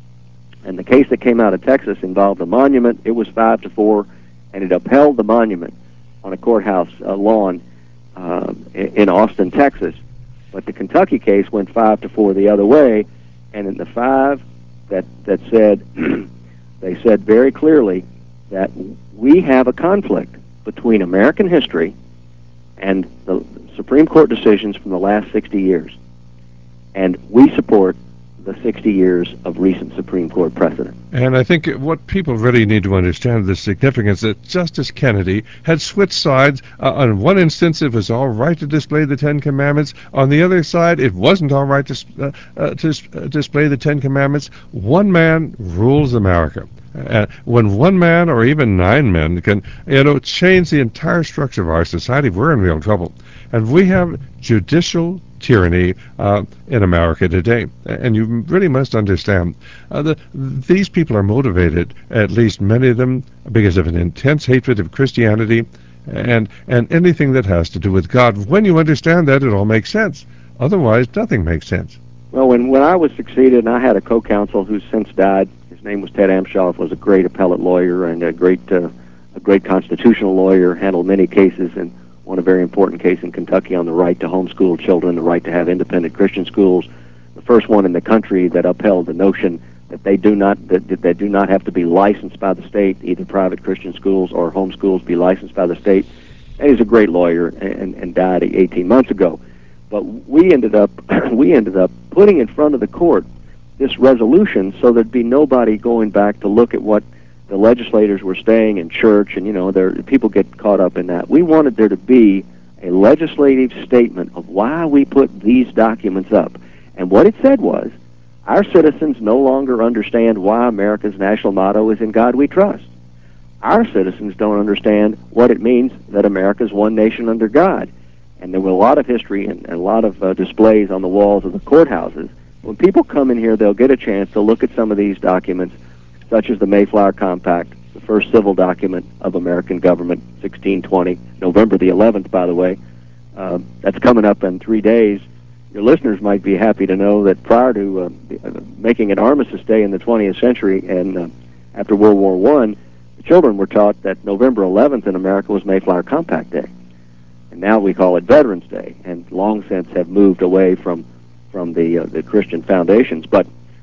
And the case that came out of Texas involved a monument. It was five to four, and it upheld the monument on a courthouse uh, lawn uh, in Austin, Texas. But the Kentucky case went five to four the other way, and in the five that that said, they said very clearly that we have a conflict between American history and the Supreme Court decisions from the last sixty years. And we support the sixty years of recent Supreme Court precedent. And I think what people really need to understand the significance that Justice Kennedy had switched sides. Uh, on one instance, it was all right to display the Ten Commandments. On the other side, it wasn't all right to, uh, uh, to uh, display the Ten Commandments. One man rules America. Uh, when one man or even nine men can, you know, change the entire structure of our society, we're in real trouble. And we have judicial tyranny uh, in America today. And you really must understand uh, that these people are motivated, at least many of them, because of an intense hatred of Christianity and, and anything that has to do with God. When you understand that, it all makes sense. Otherwise, nothing makes sense. Well, when, when I was succeeded, and I had a co-counsel who's since died. His name was Ted Amshoff, was a great appellate lawyer and a great uh, a great constitutional lawyer, handled many cases, and won a very important case in Kentucky on the right to homeschool children, the right to have independent Christian schools, the first one in the country that upheld the notion that they do not that, that they do not have to be licensed by the state, either private Christian schools or homeschools be licensed by the state. And he's a great lawyer and, and died eighteen months ago. But we ended up we ended up putting in front of the court this resolution so there'd be nobody going back to look at what the legislators were staying in church, and, you know, there people get caught up in that. We wanted there to be a legislative statement of why we put these documents up. And what it said was, our citizens no longer understand why America's national motto is "In God We Trust." Our citizens don't understand what it means that America's one nation under God. And there were a lot of history and, and a lot of uh, displays on the walls of the courthouses. When people come in here, they'll get a chance to look at some of these documents, such as the Mayflower Compact, the first civil document of American government, sixteen twenty, November the eleventh, by the way. Uh, that's coming up in three days. Your listeners might be happy to know that prior to uh, uh, making an Armistice Day in the twentieth century and uh, after World War One, the children were taught that November eleventh in America was Mayflower Compact Day. And now we call it Veterans Day, and long since have moved away from from the uh, the Christian foundations. But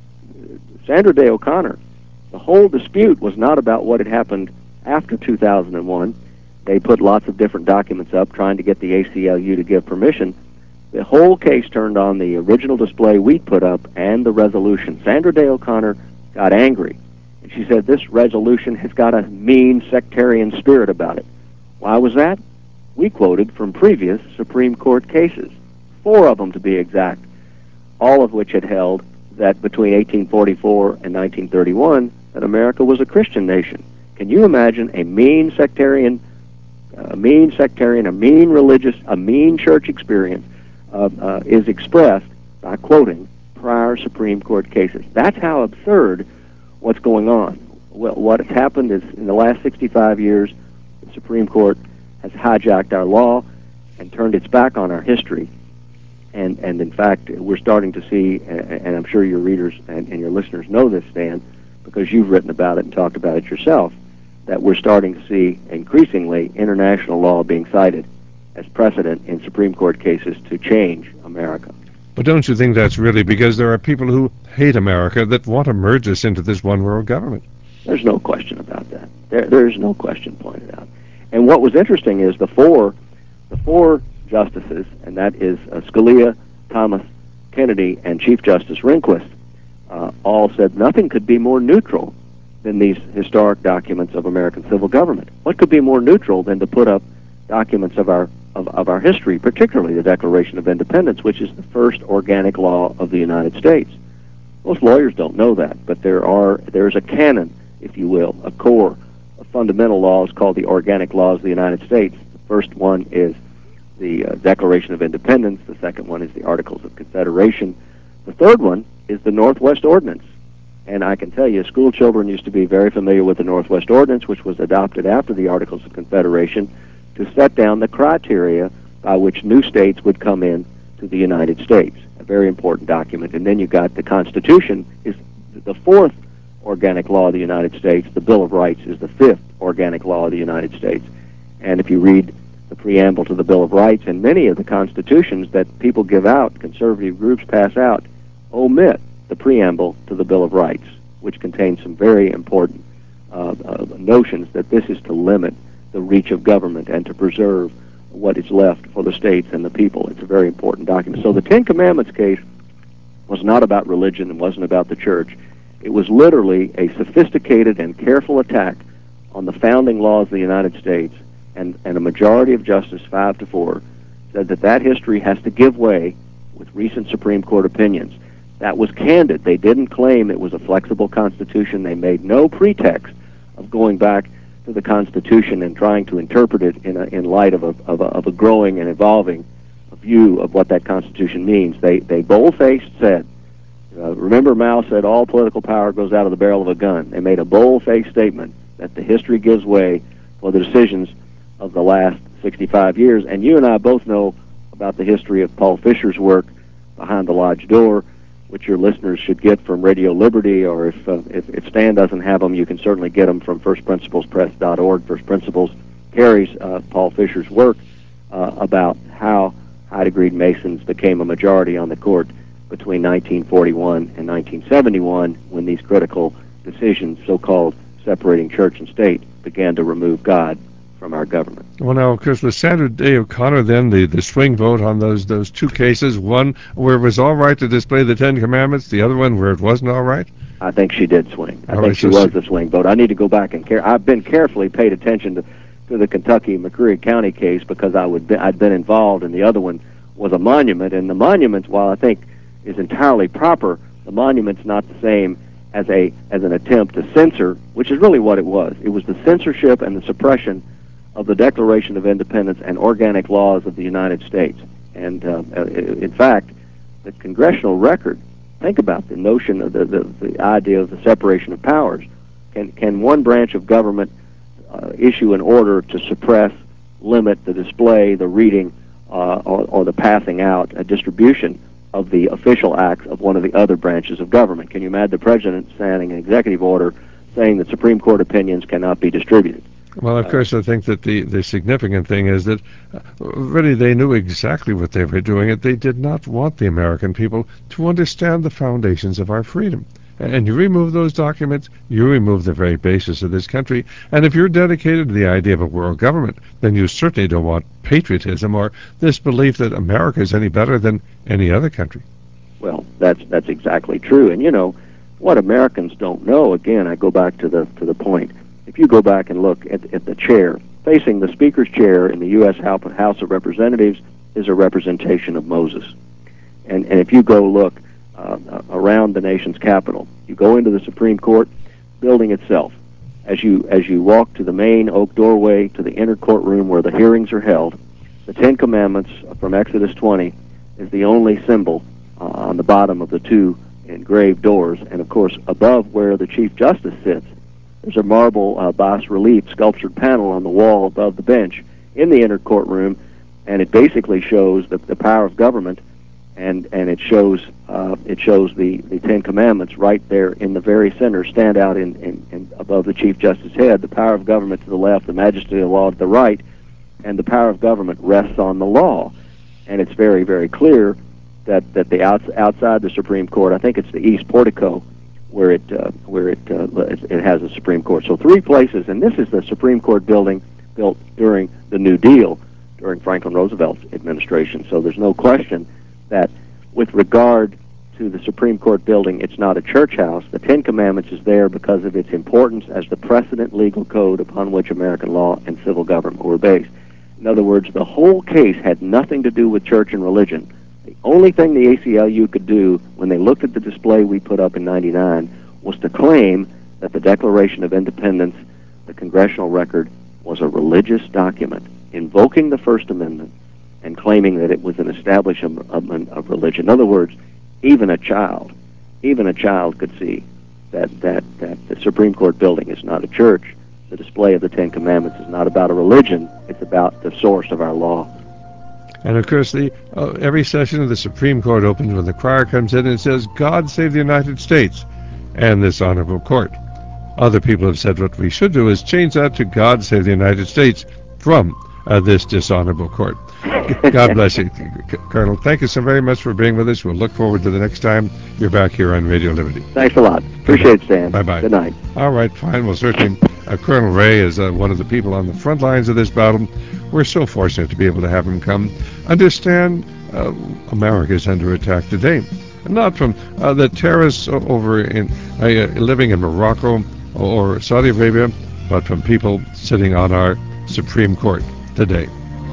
Sandra Day O'Connor, the whole dispute was not about what had happened after two thousand one. They put lots of different documents up trying to get the A C L U to give permission. The whole case turned on the original display we put up and the resolution. Sandra Day O'Connor got angry, and she said this resolution has got a mean sectarian spirit about it. Why was that? We quoted from previous Supreme Court cases, four of them to be exact, all of which had held that between eighteen forty-four and nineteen thirty-one, that America was a Christian nation. Can you imagine a mean sectarian, a mean sectarian, a mean religious, a mean church experience uh, uh, is expressed by quoting prior Supreme Court cases? That's how absurd what's going on. Well, what has happened is in the last sixty-five years, the Supreme Court has hijacked our law and turned its back on our history. And, and in fact, we're starting to see, and I'm sure your readers and, and your listeners know this, Stan, because you've written about it and talked about it yourself, that we're starting to see increasingly international law being cited as precedent in Supreme Court cases to change America. But don't you think that's really because there are people who hate America that want to merge us into this one-world government? There's no question about that. There, there's no question pointed out. And what was interesting is the four, the four justices, and that is uh, Scalia, Thomas, Kennedy, and Chief Justice Rehnquist, uh, all said nothing could be more neutral than these historic documents of American civil government. What could be more neutral than to put up documents of our of, of our history, particularly the Declaration of Independence, which is the first organic law of the United States? Most lawyers don't know that, but there are there's a canon, if you will, a core of fundamental laws called the Organic Laws of the United States. The first one is the uh, Declaration of Independence. The second one is the Articles of Confederation. The third one is the Northwest Ordinance. And I can tell you, school children used to be very familiar with the Northwest Ordinance, which was adopted after the Articles of Confederation to set down the criteria by which new states would come in to the United States. A very important document. And then you got the Constitution is the fourth organic law of the United States. The Bill of Rights is the fifth organic law of the United States. And if you read the preamble to the Bill of Rights and many of the constitutions that people give out, conservative groups pass out, omit the preamble to the Bill of Rights, which contains some very important uh, uh, notions that this is to limit the reach of government and to preserve what is left for the states and the people. It's a very important document. So the Ten Commandments case was not about religion and wasn't about the church. It was literally a sophisticated and careful attack on the founding laws of the United States, and, and a majority of justice, five to four, said that that history has to give way with recent Supreme Court opinions. That was candid. They didn't claim it was a flexible Constitution. They made no pretext of going back to the Constitution and trying to interpret it in, a, in light of a, of, a, of a growing and evolving view of what that Constitution means. They, they bold-faced said, uh, remember Mao said all political power goes out of the barrel of a gun. They made a bold-faced statement that the history gives way for the decisions of the last sixty-five years. And you and I both know about the history of Paul Fisher's work, Behind the Lodge Door, which your listeners should get from Radio Liberty, or if, uh, if, if Stan doesn't have them, you can certainly get them from first principles press dot org. First Principles carries uh, Paul Fisher's work uh, about how high-degreed Masons became a majority on the court between nineteen forty-one and nineteen seventy-one, when these critical decisions, so-called separating church and state, began to remove God from our government. Well, now, of course, was Sandra Day O'Connor then the, the swing vote on those those two cases, one where it was all right to display the Ten Commandments, the other one where it wasn't all right? I think she did swing. I all think right, she so was the swing vote. I need to go back and care. I've been carefully paid attention to, to the Kentucky McCreary County case because I would be, I'd been involved, and the other one was a monument. And the monument, while I think is entirely proper, the monument's not the same as a as an attempt to censor, which is really what it was. It was the censorship and the suppression of the Declaration of Independence and organic laws of the United States. And uh, in fact, the congressional record, think about the notion of the, the, the idea of the separation of powers. Can, can one branch of government uh, issue an order to suppress, limit the display, the reading, uh, or, or the passing out, a distribution of the official acts of one of the other branches of government? Can you imagine the president signing an executive order saying that Supreme Court opinions cannot be distributed? Well, of course, I think that the, the significant thing is that uh, really they knew exactly what they were doing. It They did not want the American people to understand the foundations of our freedom. And you remove those documents, you remove the very basis of this country. And if you're dedicated to the idea of a world government, then you certainly don't want patriotism or this belief that America is any better than any other country. Well, that's that's exactly true. And, you know, what Americans don't know, again, I go back to the to the point. If you go back and look at, at the chair, facing the Speaker's chair in the U S House of Representatives is a representation of Moses. And, and if you go look uh, around the nation's capital, you go into the Supreme Court building itself. As you, as you walk to the main oak doorway to the inner courtroom where the hearings are held, the Ten Commandments from Exodus twenty is the only symbol uh, on the bottom of the two engraved doors. And, of course, above where the Chief Justice sits, there's a marble uh, bas-relief sculptured panel on the wall above the bench in the inner courtroom, and it basically shows the, the power of government, and, and it shows uh, it shows the, the Ten Commandments right there in the very center, stand out in, in, in above the Chief Justice's head. The power of government to the left, the majesty of the law to the right, and the power of government rests on the law. And it's very, very clear that, that the outs, outside the Supreme Court, I think it's the East Portico, where it uh, where it uh, it has a Supreme Court. So three places, and this is the Supreme Court building built during the New Deal, during Franklin Roosevelt's administration. So there's no question that with regard to the Supreme Court building, it's not a church house. The Ten Commandments is there because of its importance as the precedent legal code upon which American law and civil government were based. In other words, the whole case had nothing to do with church and religion. The only thing the A C L U could do when they looked at the display we put up in ninety-nine was to claim that the Declaration of Independence, the congressional record, was a religious document, invoking the First Amendment and claiming that it was an establishment of religion. In other words, even a child, even a child could see that, that, that the Supreme Court building is not a church. The display of the Ten Commandments is not about a religion. It's about the source of our law. And of course, the uh, every session of the Supreme Court opens when the choir comes in and says, "God save the United States and this honorable court." Other people have said what we should do is change that to "God save the United States from uh, this dishonorable court." God bless you, Colonel. Thank you so very much for being with us. We'll look forward to the next time you're back here on Radio Liberty. Thanks a lot. Appreciate it, Stan. Bye-bye. Good night. All right, fine. Well, certainly, uh, Colonel Ray is uh, one of the people on the front lines of this battle. We're so fortunate to be able to have him come understand uh, America is under attack today. And not from uh, the terrorists over in uh, living in Morocco or Saudi Arabia, but from people sitting on our Supreme Court today.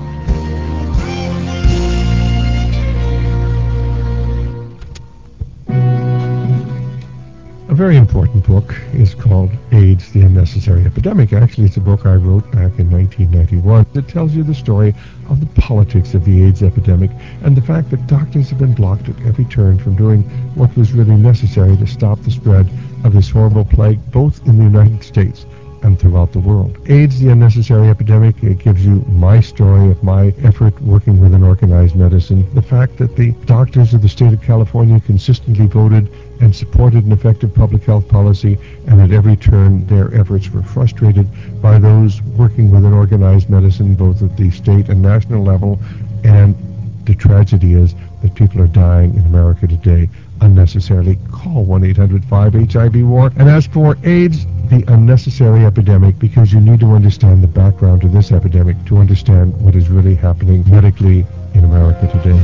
A very important book is called AIDS, the Unnecessary Epidemic. Actually, it's a book I wrote back in nineteen ninety-one. It tells you the story of the politics of the AIDS epidemic and the fact that doctors have been blocked at every turn from doing what was really necessary to stop the spread of this horrible plague, both in the United States and throughout the world. AIDS, the Unnecessary Epidemic, it gives you my story of my effort working with an organized medicine. The fact that the doctors of the state of California consistently voted and supported an effective public health policy, and at every turn their efforts were frustrated by those working with an organized medicine, both at the state and national level. And the tragedy is that people are dying in America today unnecessarily. Call one eight hundred five H I V war and ask for AIDS, the Unnecessary Epidemic, because you need to understand the background to this epidemic to understand what is really happening medically in America today.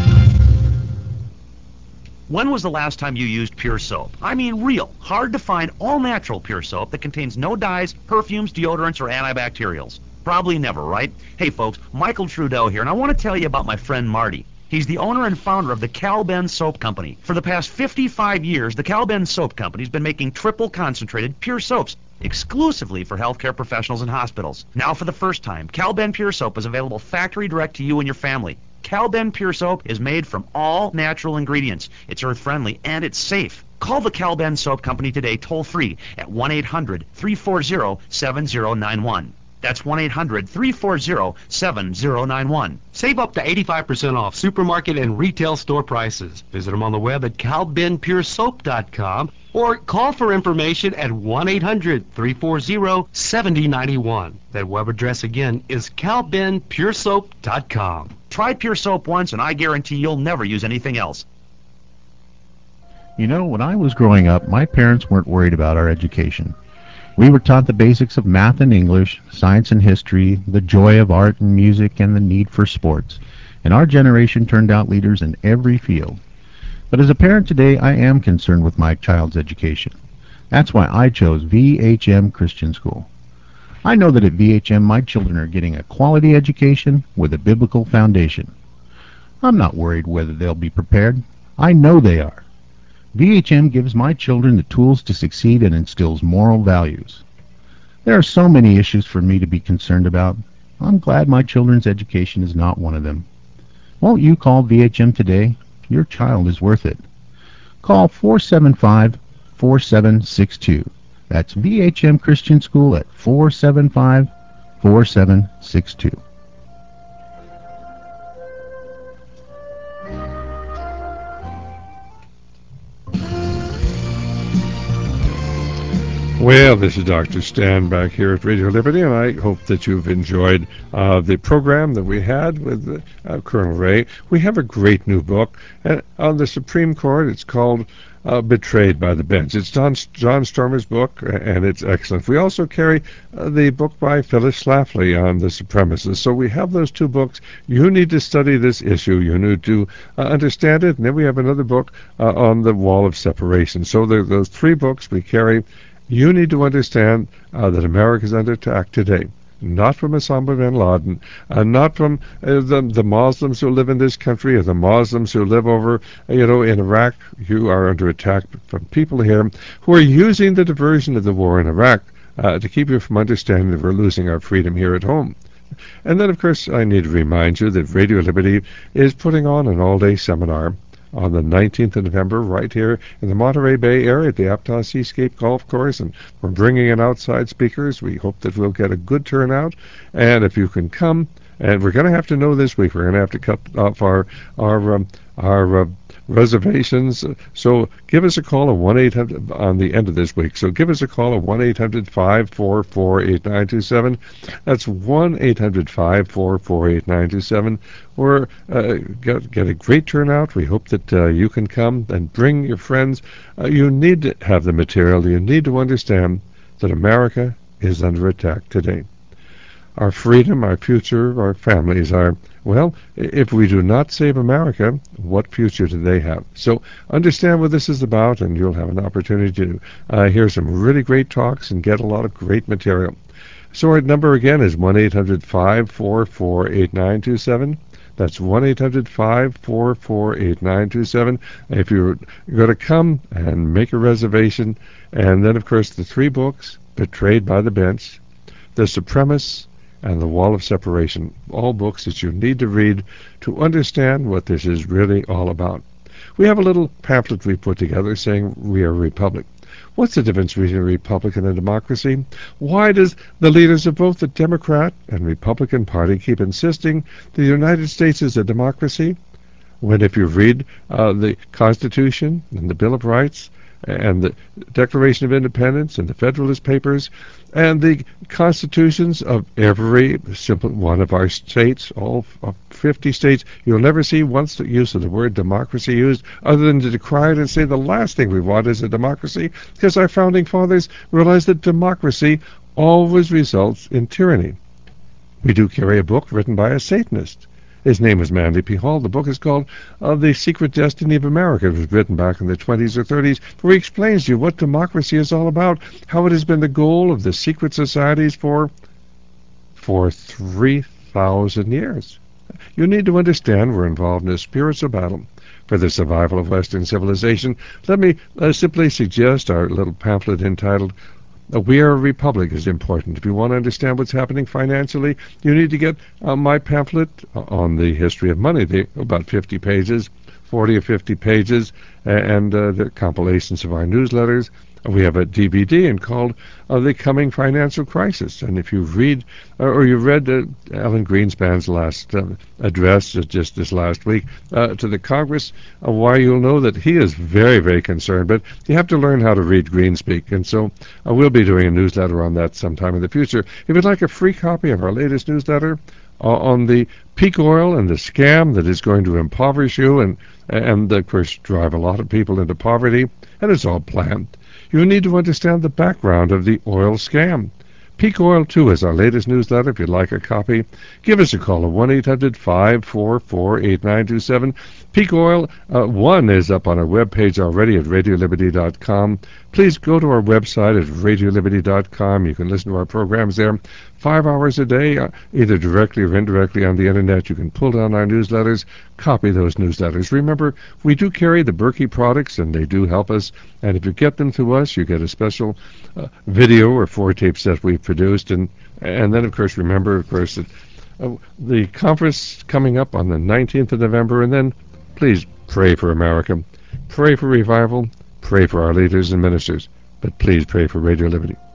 When was the last time you used Pure Soap? I mean real, hard to find, all-natural Pure Soap that contains no dyes, perfumes, deodorants, or antibacterials. Probably never, right? Hey folks, Michael Trudeau here, and I want to tell you about my friend Marty. He's the owner and founder of the Cal-Ben Soap Company. For the past fifty-five years, the Cal-Ben Soap Company's been making triple concentrated pure soaps exclusively for healthcare professionals and hospitals. Now for the first time, Cal-Ben Pure Soap is available factory direct to you and your family. Cal-Ben Pure Soap is made from all natural ingredients. It's earth-friendly and it's safe. Call the Cal-Ben Soap Company today toll-free at one eight hundred three four zero seven zero nine one. That's one eight hundred three four zero seven zero nine one. Save up to eighty-five percent off supermarket and retail store prices. Visit them on the web at cal ben pure soap dot com or call for information at one eight hundred three four zero seven zero nine one. That web address again is cal ben pure soap dot com. Try Pure Soap once and I guarantee you'll never use anything else. You know, when I was growing up, my parents weren't worried about our education. We were taught the basics of math and English, science and history, the joy of art and music, and the need for sports. And our generation turned out leaders in every field. But as a parent today, I am concerned with my child's education. That's why I chose V H M Christian School. I know that at V H M my children are getting a quality education with a biblical foundation. I'm not worried whether they'll be prepared. I know they are. V H M gives my children the tools to succeed and instills moral values. There are so many issues for me to be concerned about. I'm glad my children's education is not one of them. Won't you call V H M today? Your child is worth it. Call four seven five, four seven six two. That's V H M Christian School at four seven five, four seven six two. Well, this is Doctor Stan back here at Radio Liberty, and I hope that you've enjoyed uh, the program that we had with uh, Colonel Ray. We have a great new book uh, on the Supreme Court. It's called uh, Betrayed by the Bench. It's John, John Stormer's book, and it's excellent. We also carry uh, the book by Phyllis Schlafly on the supremacists. So we have those two books. You need to study this issue. You need to uh, understand it. And then we have another book uh, on the wall of separation. So there are those three books we carry. You need to understand uh, that America is under attack today, not from Osama bin Laden, uh, not from uh, the, the Muslims who live in this country or the Muslims who live over, you know, in Iraq. You are under attack from people here who are using the diversion of the war in Iraq uh, to keep you from understanding that we're losing our freedom here at home. And then, of course, I need to remind you that Radio Liberty is putting on an all-day seminar on the nineteenth of November right here in the Monterey Bay area at the Aptos Seascape Golf Course, and we're bringing in outside speakers. We hope that we'll get a good turnout, and if you can come, and we're going to have to know this week, we're going to have to cut off our our um, our uh, reservations, so give us a call at one eight hundred on the end of this week. So give us a call at one eight hundred, five four four, eight nine two seven. That's one eight hundred, five four four, eight nine two seven. We're uh, get, get a great turnout. We hope that uh, you can come and bring your friends. Uh, you need to have the material. You need to understand that America is under attack today. Our freedom, our future, our families are, well, if we do not save America, what future do they have? So understand what this is about, and you'll have an opportunity to uh, hear some really great talks and get a lot of great material. So our number again is one eight hundred, five four four, eight nine two seven. That's one eight hundred, five four four, eight nine two seven. If you're going to come and make a reservation, and then, of course, the three books, Betrayed by the Bench, The Supremacists, and The Wall of Separation, all books that you need to read to understand what this is really all about. We have a little pamphlet we put together saying we are a republic. What's the difference between a republic and a democracy? Why does the leaders of both the Democrat and Republican Party keep insisting that the United States is a democracy, when if you read uh, the Constitution and the Bill of Rights and the Declaration of Independence and the Federalist Papers and the constitutions of every simple one of our states, all fifty states, you'll never see once the use of the word democracy used other than to decry it and say the last thing we want is a democracy, because our founding fathers realized that democracy always results in tyranny. We do carry a book written by a Satanist. His name was Manly P. Hall. The book is called uh, The Secret Destiny of America. It was written back in the twenties or thirties, where he explains to you what democracy is all about, how it has been the goal of the secret societies for, for three thousand years. You need to understand we're involved in a spiritual battle for the survival of Western civilization. Let me uh, simply suggest our little pamphlet entitled Uh, We Are a Republic is important. If you want to understand what's happening financially, you need to get uh, my pamphlet on the history of money. They about fifty pages, forty or fifty pages, and uh, the compilations of our newsletters. We have a D V D and called uh, The Coming Financial Crisis. And if you read, uh, or you read uh, Alan Greenspan's last uh, address uh, just this last week uh, to the Congress, uh, why you'll know that he is very, very concerned. But you have to learn how to read Greenspeak. And so uh, we'll be doing a newsletter on that sometime in the future. If you'd like a free copy of our latest newsletter uh, on the peak oil and the scam that is going to impoverish you and, and of course, drive a lot of people into poverty, and it's all planned. You need to understand the background of the oil scam. Peak Oil two is our latest newsletter. If you'd like a copy, give us a call at one eight hundred, five four four, eight nine two seven. Peak Oil uh, one is up on our webpage already at radio liberty dot com. Please go to our website at radio liberty dot com. You can listen to our programs there five hours a day, uh, either directly or indirectly on the Internet. You can pull down our newsletters, copy those newsletters. Remember, we do carry the Berkey products, and they do help us. And if you get them to us, you get a special uh, video or four tapes that we've produced. And, and then, of course, remember, of course, that uh, the conference coming up on the nineteenth of November. And then please pray for America. Pray for revival. Pray for our leaders and ministers. But please pray for Radio Liberty.